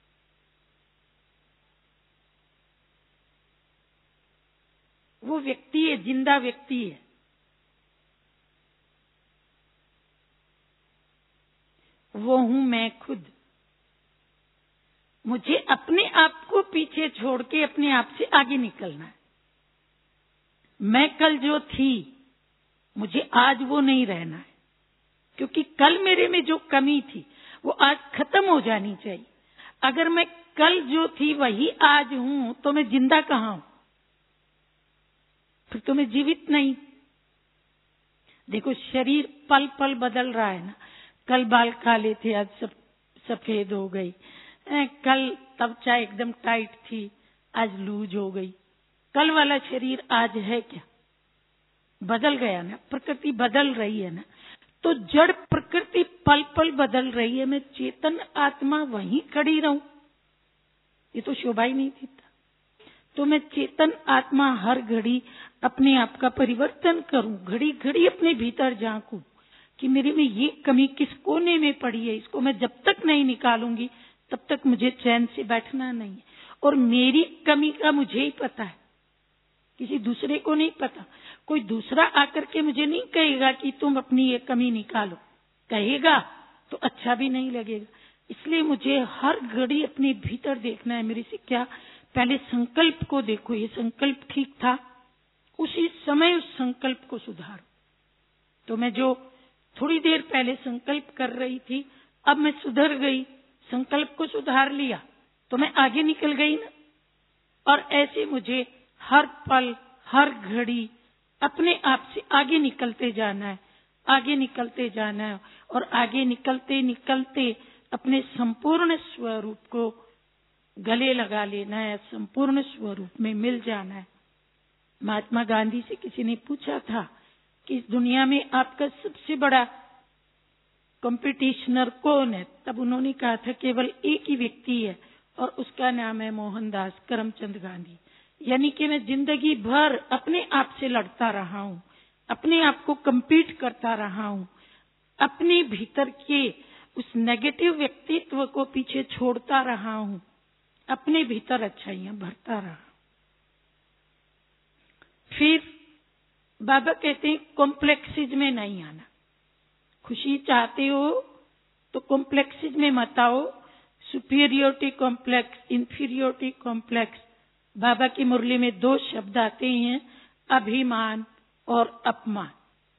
वो व्यक्ति है, जिंदा व्यक्ति है। वो हूं मैं खुद। मुझे अपने आप को पीछे छोड़ के अपने आप से आगे निकलना है। मैं कल जो थी, मुझे आज वो नहीं रहना है, क्योंकि कल मेरे में जो कमी थी वो आज खत्म हो जानी चाहिए। अगर मैं कल जो थी वही आज हूं तो मैं जिंदा कहां हूं? फिर तो मैं जीवित नहीं। देखो शरीर पल पल बदल रहा है ना। कल बाल काले थे, आज सब सफेद हो गई। कल त्वचा एकदम टाइट थी, आज लूज हो गई। कल वाला शरीर आज है क्या? बदल गया ना। प्रकृति बदल रही है ना। तो जड़ प्रकृति पल पल बदल रही है, मैं चेतन आत्मा वहीं खड़ी रहूं, ये तो शोभा ही नहीं देता। तो मैं चेतन आत्मा हर घड़ी अपने आप का परिवर्तन करूं, घड़ी घड़ी अपने भीतर झांकूं कि मेरे में ये कमी किस कोने में पड़ी है। इसको मैं जब तक नहीं निकालूंगी तब तक मुझे चैन से बैठना नहीं है। और मेरी कमी का मुझे ही पता है, किसी दूसरे को नहीं पता। कोई दूसरा आकर के मुझे नहीं कहेगा कि तुम अपनी ये कमी निकालो, कहेगा तो अच्छा भी नहीं लगेगा। इसलिए मुझे हर घड़ी अपने भीतर देखना है, मेरे से क्या। पहले संकल्प को देखो, ये संकल्प ठीक था, उसी समय उस संकल्प को सुधारो। तो मैं जो थोड़ी देर पहले संकल्प कर रही थी, अब मैं सुधर गई, संकल्प को सुधार लिया तो मैं आगे निकल गई ना। और ऐसे मुझे हर पल हर घड़ी अपने आप से आगे निकलते जाना है, आगे निकलते जाना है, और आगे निकलते निकलते अपने संपूर्ण स्वरूप को गले लगा लेना है, संपूर्ण स्वरूप में मिल जाना है। महात्मा गांधी से किसी ने पूछा था कि इस दुनिया में आपका सबसे बड़ा कंपटीशनर कौन है, तब उन्होंने कहा था केवल एक ही व्यक्ति है और उसका नाम है मोहनदास करमचंद गांधी। यानी कि मैं जिंदगी भर अपने आप से लड़ता रहा हूं, अपने आप को compete करता रहा हूं, अपने भीतर के उस नेगेटिव व्यक्तित्व को पीछे छोड़ता रहा हूं, अपने भीतर अच्छाइयां भरता रहा। फिर बाबा कहते हैं कॉम्प्लेक्सिज में नहीं आना। खुशी चाहते हो तो कॉम्प्लेक्सिज में मत आओ। सुपीरियोरिटी कॉम्प्लेक्स, इंफीरियोरिटी कॉम्प्लेक्स, बाबा की मुरली में दो शब्द आते हैं, अभिमान और अपमान।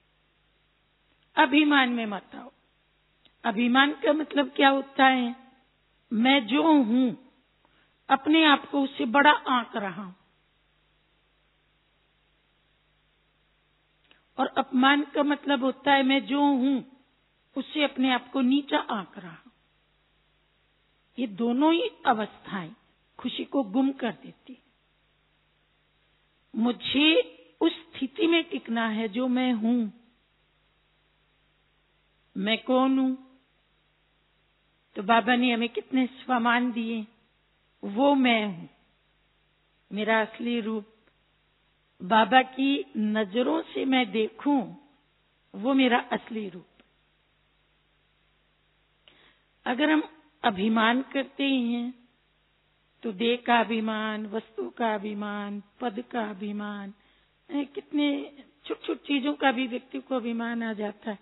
अभिमान में मत आओ। अभिमान का मतलब क्या होता है? मैं जो हूं अपने आप को उससे बड़ा आंक रहा हूं। और अपमान का मतलब होता है मैं जो हूं उससे अपने आप को नीचा आंक रहा हूं। ये दोनों ही अवस्थाएं खुशी को गुम कर देती। मुझे उस स्थिति में टिकना है जो मैं हूं। मैं कौन हूं? तो बाबा ने हमें कितने स्वमान दिए। वो मैं हूं, मेरा असली रूप। बाबा की नजरों से मैं देखूं, वो मेरा असली रूप। अगर हम अभिमान करते हैं तो देह का अभिमान, वस्तु का अभिमान, पद का अभिमान, कितने छोटी छोटी चीजों का भी व्यक्ति को अभिमान आ जाता है।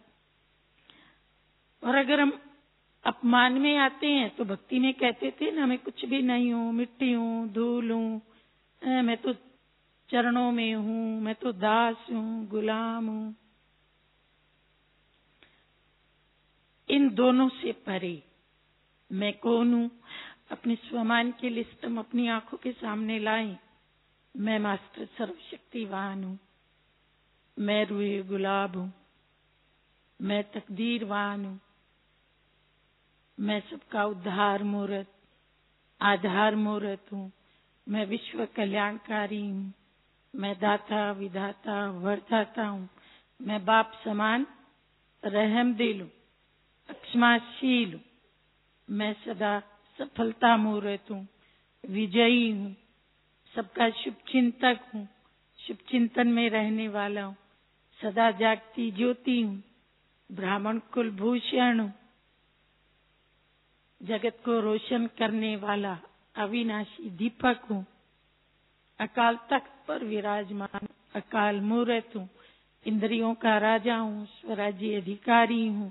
और अगर हम अपमान में आते हैं तो भक्ति में कहते थे ना, मैं कुछ भी नहीं हूं, मिट्टी हूं, धूल हूं, मैं तो चरणों में हूं, मैं तो दास हूं, गुलाम हूं। इन दोनों से परे मैं कौन हूं? अपने स्वमान की लिस्ट हम अपनी आंखों के सामने लाएं। मैं मास्टर सर्वशक्तिवान हूं, मैं रूहे गुलाब हूं, मैं तकदीरवान हूं, मैं सबका उद्धार मूर्त, आधार मूर्त हूं, मैं विश्व कल्याणकारी हूं, मैं दाता विधाता वरदाता हूं, मैं बाप समान रहमदिल हूं, क्षमाशील हूं, मैं सदा सफलता मूर्त हूं, विजयी हूं, सबका शुभ चिंतक हूं, शुभ चिंतन में रहने वाला हूं, सदा जागती ज्योति हूं, ब्राह्मण कुल भूषण हूं, जगत को रोशन करने वाला अविनाशी दीपक हूं, अकाल तख्त पर विराजमान अकाल मूर्त हूं, इंद्रियों का राजा हूं, स्वराज्य अधिकारी हूं,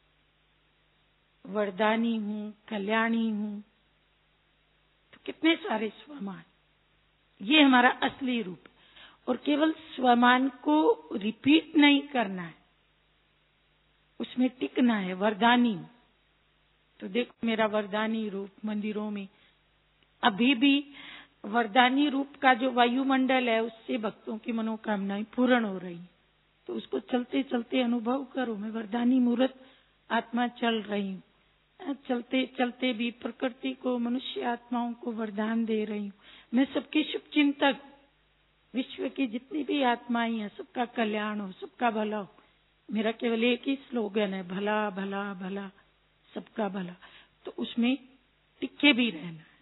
वरदानी हूं, कल्याणी हूं। तो कितने सारे स्वमान। ये हमारा असली रूप। और केवल स्वमान को रिपीट नहीं करना है, उसमें टिकना है। वरदानी, तो देखो मेरा वरदानी रूप मंदिरों में अभी भी वरदानी रूप का जो वायुमंडल है उससे भक्तों की मनोकामनाएं पूर्ण हो रही। तो उसको चलते चलते अनुभव करो। मैं वरदानी मूर्त आत्मा चल रही हूँ। चलते चलते भी प्रकृति को, मनुष्य आत्माओं को वरदान दे रही हूँ। मैं सबके शुभ चिंतक, विश्व की जितनी भी आत्माएं हैं सबका कल्याण हो, सबका भला हो। मेरा केवल एक ही स्लोगन है, भला भला भला, सबका भला। तो उसमें टिके भी रहना है।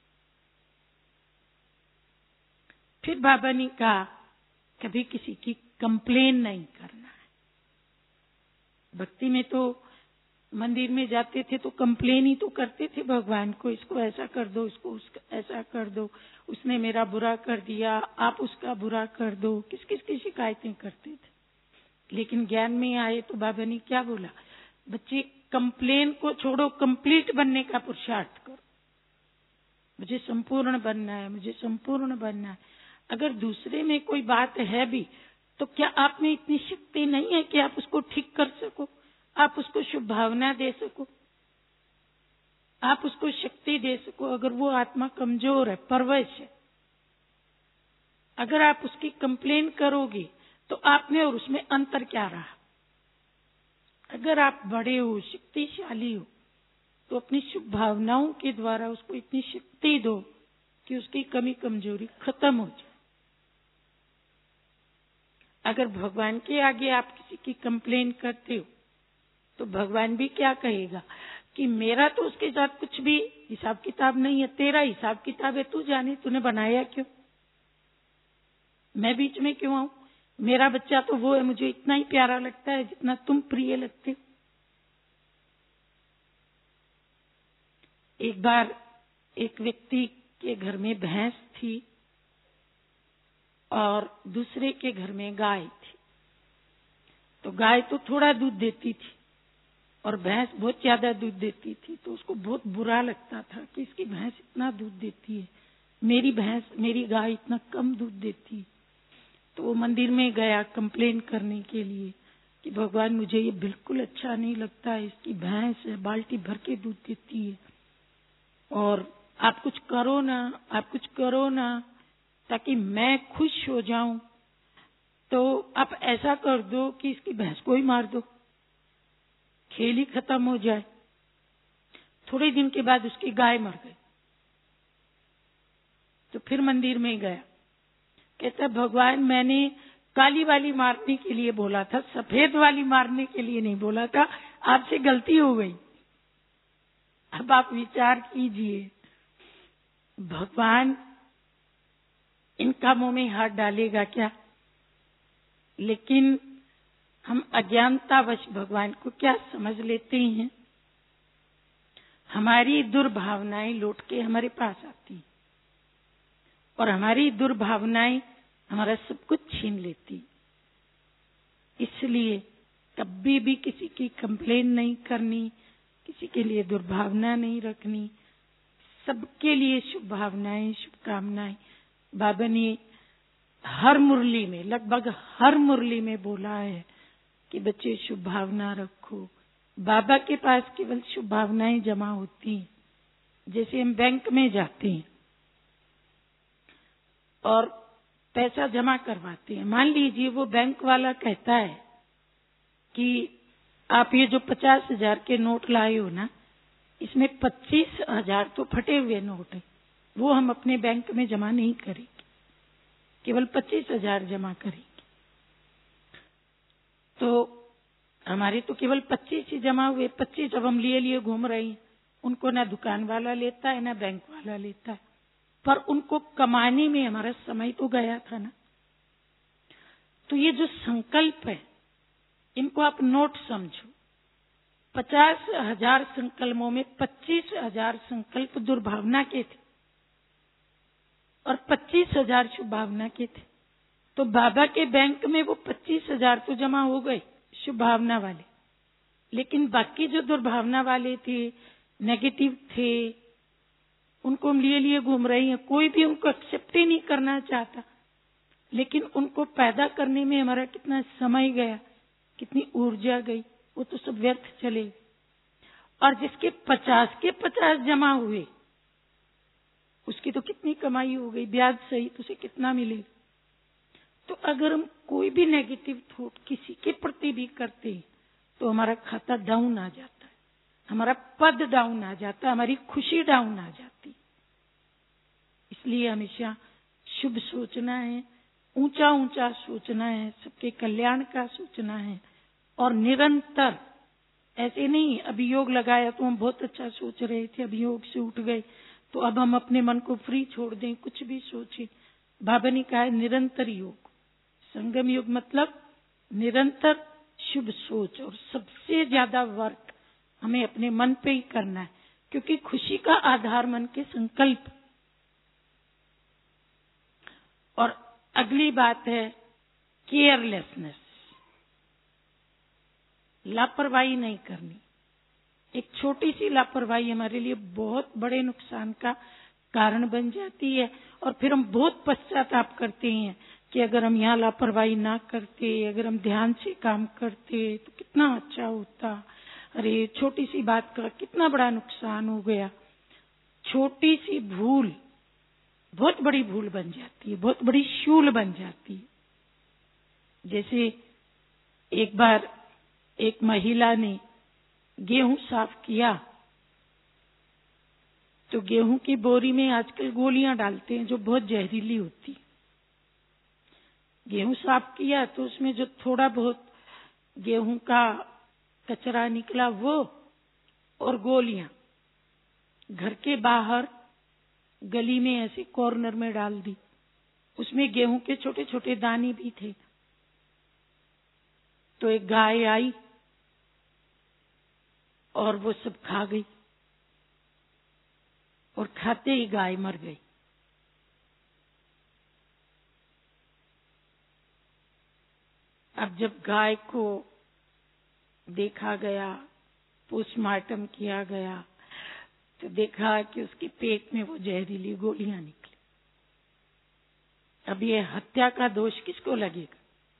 फिर बाबा ने कहा कभी किसी की कंप्लेन नहीं करना है। भक्ति में तो मंदिर में जाते थे तो कंप्लेन ही तो करते थे भगवान को, इसको ऐसा कर दो, इसको उसका ऐसा कर दो, उसने मेरा बुरा कर दिया, आप उसका बुरा कर दो। किस किस की शिकायतें करते थे। लेकिन ज्ञान में आए तो बाबा ने क्या बोला, बच्चे कंप्लेन को छोड़ो, कंप्लीट बनने का पुरुषार्थ करो। मुझे संपूर्ण बनना है, मुझे संपूर्ण बनना है। अगर दूसरे में कोई बात है भी तो क्या आप में इतनी शक्ति नहीं है कि आप उसको ठीक कर सको, आप उसको शुभ भावना दे सको, आप उसको शक्ति दे सको। अगर वो आत्मा कमजोर है, परवश है, अगर आप उसकी कंप्लेन करोगे तो आप में और उसमें अंतर क्या रहा। अगर आप बड़े हो, शक्तिशाली हो, तो अपनी शुभ भावनाओं के द्वारा उसको इतनी शक्ति दो कि उसकी कमी कमजोरी खत्म हो जाए। अगर भगवान के आगे आप किसी की कंप्लेन करते हो तो भगवान भी क्या कहेगा कि मेरा तो उसके साथ कुछ भी हिसाब किताब नहीं है, तेरा हिसाब किताब है, तू जाने तूने बनाया क्यों, मैं बीच में क्यों आऊं, मेरा बच्चा तो वो है, मुझे इतना ही प्यारा लगता है जितना तुम प्रिय लगते हो। एक बार एक व्यक्ति के घर में भैंस थी और दूसरे के घर में गाय थी। तो गाय तो थोड़ा दूध देती थी और भैंस बहुत ज्यादा दूध देती थी। तो उसको बहुत बुरा लगता था कि इसकी भैंस इतना दूध देती है, मेरी भैंस मेरी गाय इतना कम दूध देती है। तो वो मंदिर में गया कंप्लेन करने के लिए कि भगवान मुझे ये बिल्कुल अच्छा नहीं लगता है, इसकी भैंस है बाल्टी भर के दूध देती है और आप कुछ करो ना, आप कुछ करो ना ताकि मैं खुश हो जाऊं। तो आप ऐसा कर दो कि इसकी भैंस को ही मार दो, खेल ही खत्म हो जाए। थोड़े दिन के बाद उसकी गाय मर गई। तो फिर मंदिर में गया, कहता भगवान मैंने काली वाली मारने के लिए बोला था, सफेद वाली मारने के लिए नहीं बोला था, आपसे गलती हो गई। अब आप विचार कीजिए, भगवान इन कामों में हाथ डालेगा क्या? लेकिन हम अज्ञानतावश भगवान को क्या समझ लेते हैं, हमारी दुर्भावनाएं लौट के हमारे पास आती और हमारी दुर्भावनाएं हमारा सब कुछ छीन लेती। इसलिए कभी भी किसी की कंप्लेन नहीं करनी, किसी के लिए दुर्भावना नहीं रखनी, सबके लिए शुभ भावनाएं शुभकामनाएं। बाबा ने हर मुरली में, लगभग हर मुरली में बोला है कि बच्चे शुभ भावना रखो। बाबा के पास केवल शुभ भावनाएं जमा होती हैं। जैसे हम बैंक में जाते हैं और पैसा जमा करवाते हैं, मान लीजिए वो बैंक वाला कहता है कि आप ये जो पचास हजार के नोट लाए हो ना, इसमें पच्चीस हजार तो फटे हुए नोट है, वो हम अपने बैंक में जमा नहीं करेंगे, केवल पच्चीस हजार जमा करेंगे। तो हमारे तो केवल पच्चीस ही जमा हुए, पच्चीस अब हम लिए लिए घूम रहे हैं। उनको ना दुकान वाला लेता है ना बैंक वाला लेता है, पर उनको कमाने में हमारा समय तो गया था ना। तो ये जो संकल्प है, इनको आप नोट समझो। पचास हजार संकल्पों में पच्चीस हजार संकल्प दुर्भावना के थे और पच्चीस हजार शुभ भावना के थे। तो बाबा के बैंक में वो पच्चीस हजार तो जमा हो गए शुभ भावना वाले, लेकिन बाकी जो दुर्भावना वाले थे, नेगेटिव थे, उनको हम लिए लिए घूम रहे हैं। कोई भी उनको एक्सेप्ट ही नहीं करना चाहता, लेकिन उनको पैदा करने में हमारा कितना समय गया, कितनी ऊर्जा गई, वो तो सब व्यर्थ चले। और जिसके पचास के पचास जमा हुए, उसकी तो कितनी कमाई हो गई, ब्याज सहित उसे कितना मिलेगा। तो अगर हम कोई भी नेगेटिव थॉट किसी के प्रति भी करते हैं तो हमारा खाता डाउन आ जाता है, हमारा पद डाउन आ जाता है, हमारी खुशी डाउन आ जाती। इसलिए हमेशा शुभ सोचना है, ऊंचा ऊंचा सोचना है, सबके कल्याण का सोचना है और निरंतर। ऐसे नहीं अभियोग लगाया तो हम बहुत अच्छा सोच रहे थे, अभियोग से उठ गए तो अब हम अपने मन को फ्री छोड़ दें, कुछ भी सोचें। बाबा ने कहा है निरंतर योग, संगम योग मतलब निरंतर शुभ सोच। और सबसे ज्यादा वर्क हमें अपने मन पे ही करना है, क्योंकि खुशी का आधार मन के संकल्प। और अगली बात है केयरलेसनेस, लापरवाही नहीं करनी। एक छोटी सी लापरवाही हमारे लिए बहुत बड़े नुकसान का कारण बन जाती है और फिर हम बहुत पश्चाताप करते हैं कि अगर हम यहाँ लापरवाही ना करते, अगर हम ध्यान से काम करते तो कितना अच्छा होता। अरे छोटी सी बात का कितना बड़ा नुकसान हो गया। छोटी सी भूल बहुत बड़ी भूल बन जाती है, बहुत बड़ी शूल बन जाती है। जैसे एक बार एक महिला ने गेहूं साफ किया तो गेहूं की बोरी में आजकल गोलियां डालते हैं जो बहुत जहरीली होती। गेहूं साफ किया तो उसमें जो थोड़ा बहुत गेहूं का कचरा निकला वो, और गोलियां घर के बाहर गली में ऐसे कॉर्नर में डाल दी। उसमें गेहूं के छोटे छोटे दाने भी थे। तो एक गाय आई और वो सब खा गई, और खाते ही गाय मर गई। अब जब गाय को देखा गया, पोस्टमार्टम किया गया, तो देखा कि उसके पेट में वो जहरीली गोलियां निकली। अब ये हत्या का दोष किसको लगेगा?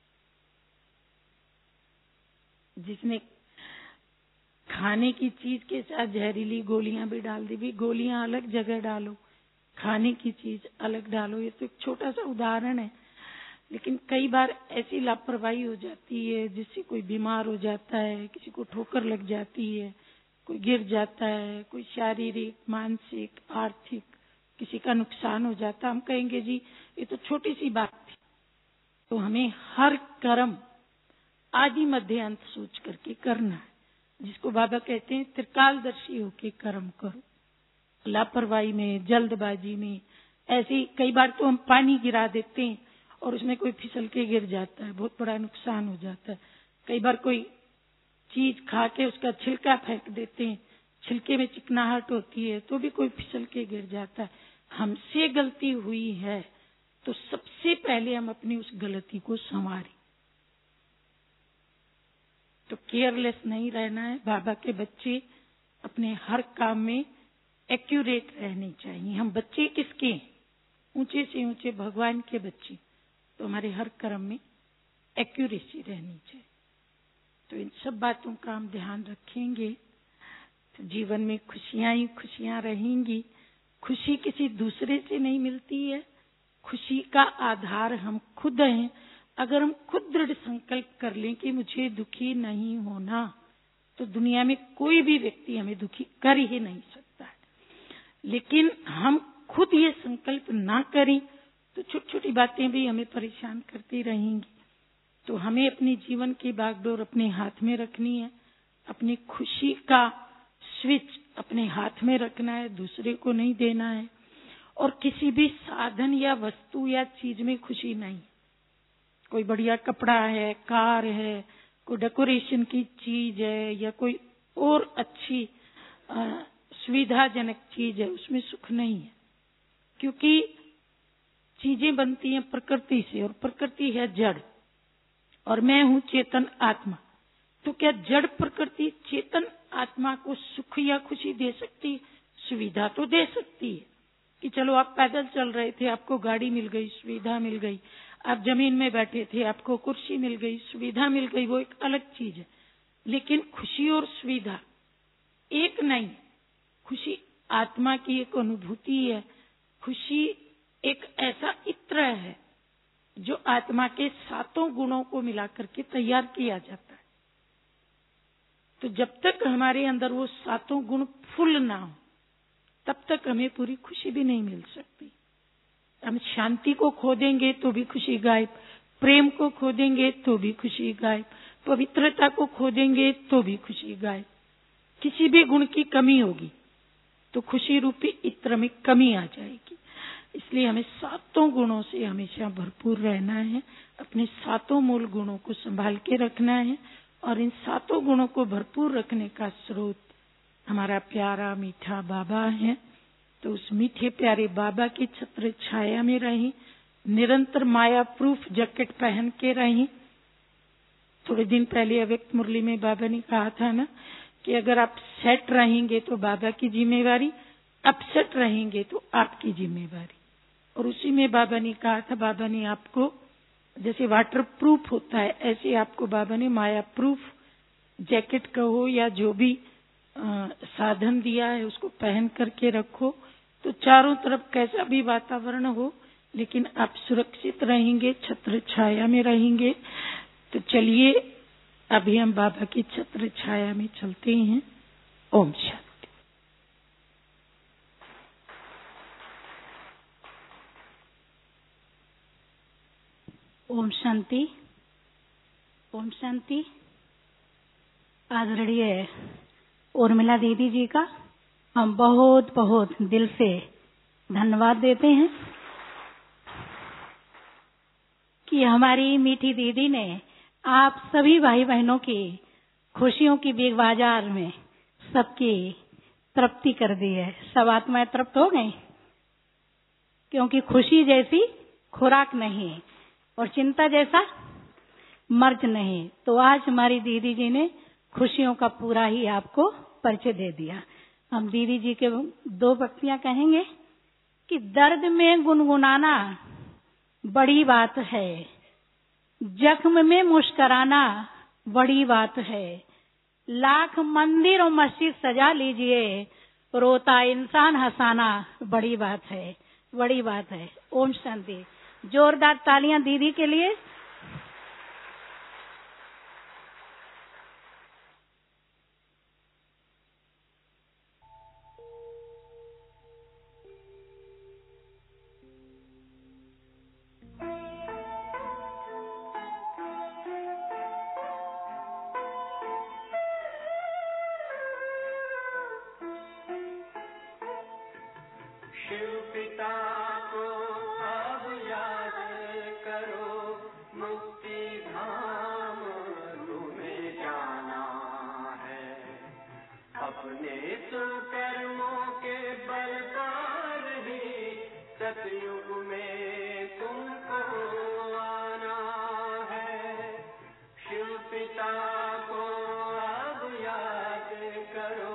जिसने खाने की चीज के साथ जहरीली गोलियां भी डाल दी। भी गोलियां अलग जगह डालो, खाने की चीज अलग डालो। ये तो एक छोटा सा उदाहरण है, लेकिन कई बार ऐसी लापरवाही हो जाती है जिससे कोई बीमार हो जाता है, किसी को ठोकर लग जाती है, कोई गिर जाता है, कोई शारीरिक, मानसिक, आर्थिक किसी का नुकसान हो जाता। हम कहेंगे जी ये तो छोटी सी बात थी। तो हमें हर कर्म आदि मध्य अंत सोच करके करना है, जिसको बाबा कहते हैं त्रिकालदर्शी होके कर्म करो। लापरवाही में, जल्दबाजी में, ऐसी कई बार तो हम पानी गिरा देते हैं और उसमें कोई फिसल के गिर जाता है, बहुत बड़ा नुकसान हो जाता है। कई बार कोई चीज खा के उसका छिलका फेंक देते हैं, छिलके में चिकनाहट होती है तो भी कोई फिसल के गिर जाता है। हमसे गलती हुई है तो सबसे पहले हम अपनी उस गलती को संवारें। तो केयरलेस नहीं रहना है। बाबा के बच्चे अपने हर काम में एक्यूरेट रहने चाहिए। हम बच्चे किसके हैं? ऊंचे से ऊंचे भगवान के बच्चे। तो हमारे हर कर्म में एक्यूरेसी रहनी चाहिए। तो इन सब बातों का हम ध्यान रखेंगे तो जीवन में खुशियां ही खुशियां रहेंगी। खुशी किसी दूसरे से नहीं मिलती है, खुशी का आधार हम खुद हैं। अगर हम खुद दृढ़ संकल्प कर लें कि मुझे दुखी नहीं होना, तो दुनिया में कोई भी व्यक्ति हमें दुखी कर ही नहीं सकता है। लेकिन हम खुद ये संकल्प ना करें तो छोटी छोटी बातें भी हमें परेशान करती रहेंगी। तो हमें अपने जीवन की बागडोर अपने हाथ में रखनी है। अपनी खुशी का स्विच अपने हाथ में रखना है, दूसरे को नहीं देना है। और किसी भी साधन या वस्तु या चीज में खुशी नहीं। कोई बढ़िया कपड़ा है, कार है, कोई डेकोरेशन की चीज है, या कोई और अच्छी सुविधाजनक चीज है, उसमें सुख नहीं है। क्योंकि चीजें बनती हैं प्रकृति से, और प्रकृति है जड़, और मैं हूं चेतन आत्मा। तो क्या जड़ प्रकृति चेतन आत्मा को सुख या खुशी दे सकती? सुविधा तो दे सकती है कि चलो आप पैदल चल रहे थे, आपको गाड़ी मिल गई, सुविधा मिल गई। आप जमीन में बैठे थे, आपको कुर्सी मिल गई, सुविधा मिल गई, वो एक अलग चीज है। लेकिन खुशी और सुविधा एक नहीं। खुशी आत्मा की एक अनुभूति है। खुशी एक ऐसा इत्र है जो आत्मा के सातों गुणों को मिलाकर के तैयार किया जाता है। तो जब तक हमारे अंदर वो सातों गुण फुल ना हो, तब तक हमें पूरी खुशी भी नहीं मिल सकती। हम शांति को खो देंगे तो भी खुशी गायब, प्रेम को खो देंगे तो भी खुशी गायब, पवित्रता को खो देंगे तो भी खुशी गायब। किसी भी गुण की कमी होगी तो खुशी रूपी इत्र में कमी आ जाएगी। इसलिए हमें सातों गुणों से हमेशा भरपूर रहना है, अपने सातों मूल गुणों को संभाल के रखना है। और इन सातों गुणों को भरपूर रखने का स्रोत हमारा प्यारा मीठा बाबा है। तो उस मीठे प्यारे बाबा की छत्र छाया में रहें, निरंतर माया प्रूफ जैकेट पहन के रहें। थोड़े दिन पहले अव्यक्त मुरली में बाबा ने कहा था ना कि अगर आप सेट रहेंगे तो बाबा की जिम्मेवारी, अपसेट रहेंगे तो आपकी जिम्मेवारी। और उसी में बाबा ने कहा था, बाबा ने आपको जैसे वाटर प्रूफ होता है, ऐसे आपको बाबा ने माया प्रूफ जैकेट कहो या जो भी आ, साधन दिया है उसको पहन करके रखो। तो चारों तरफ कैसा भी वातावरण हो, लेकिन आप सुरक्षित रहेंगे, छत्र छाया में रहेंगे। तो चलिए अभी हम बाबा की छत्र छाया में चलते हैं। ओम शांति। ओम शांति। ओम शांति। आदरणीय उर्मिला दीदी जी का हम बहुत बहुत दिल से धन्यवाद देते हैं कि हमारी मीठी दीदी ने आप सभी भाई बहनों की खुशियों की बिग बाजार में सबकी तृप्ति कर दी है। सब आत्माएं तृप्त हो गई, क्योंकि खुशी जैसी खुराक नहीं और चिंता जैसा मर्ज नहीं। तो आज हमारी दीदी जी ने खुशियों का पूरा ही आपको परिचय दे दिया। हम दीदी जी के दो पंक्तियां कहेंगे कि दर्द में गुनगुनाना बड़ी बात है, जख्म में मुस्कुराना बड़ी बात है, लाख मंदिर और मस्जिद सजा लीजिए, रोता इंसान हंसाना बड़ी बात है, बड़ी बात है। ओम शांति। जोरदार तालियां दीदी के लिए। शिव पिता को अब याद करो, मुक्ति धाम तुम्हें जाना है। अपने सुकर्मों के बल पर ही सतयुग में तुमको आना है। शिव पिता को अब याद करो।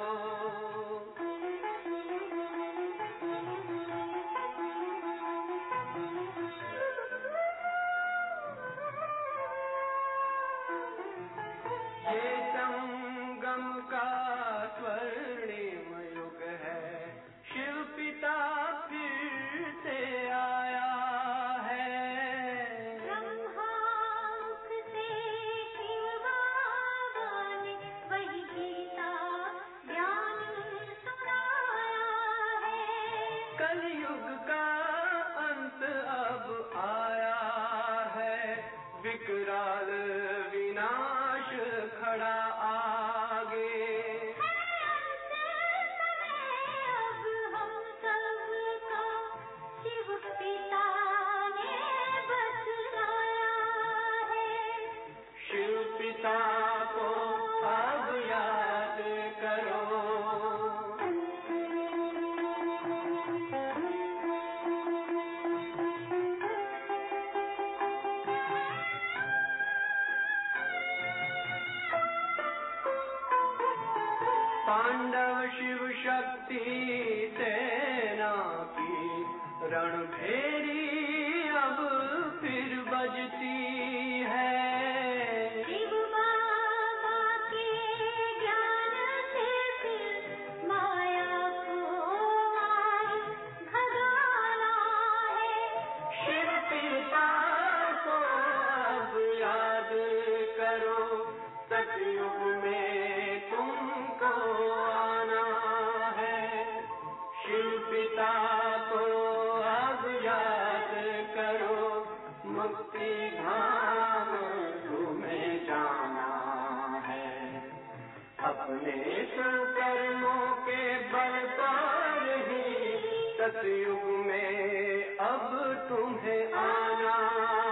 ये संगम का स्वर्णिम युग है, शिव पिता फिर से आया है। ब्रह्मामुख से शिव बाबा ने वही गीता ज्ञान सुनाया है। कलयुग का अंत अब आया है, विकराल विनाश खड़ा आगे। अब हम सबका शिव पिता ने बतलाया है। शिव पिता को अब याद करो। पांडव शिव शक्ति सेना की रणभेरी अब फिर बजती है। शिव बाबा के ज्ञान से फिर माया को आज भगाना है। शिव पिता को अब याद करो, सतयुग में तुमको आना है। शिव पिता को अब याद करो, मुक्ति धाम तुम्हें जाना है। अपने सुकर्मों के बल पर ही सतयुग में अब तुम्हें आना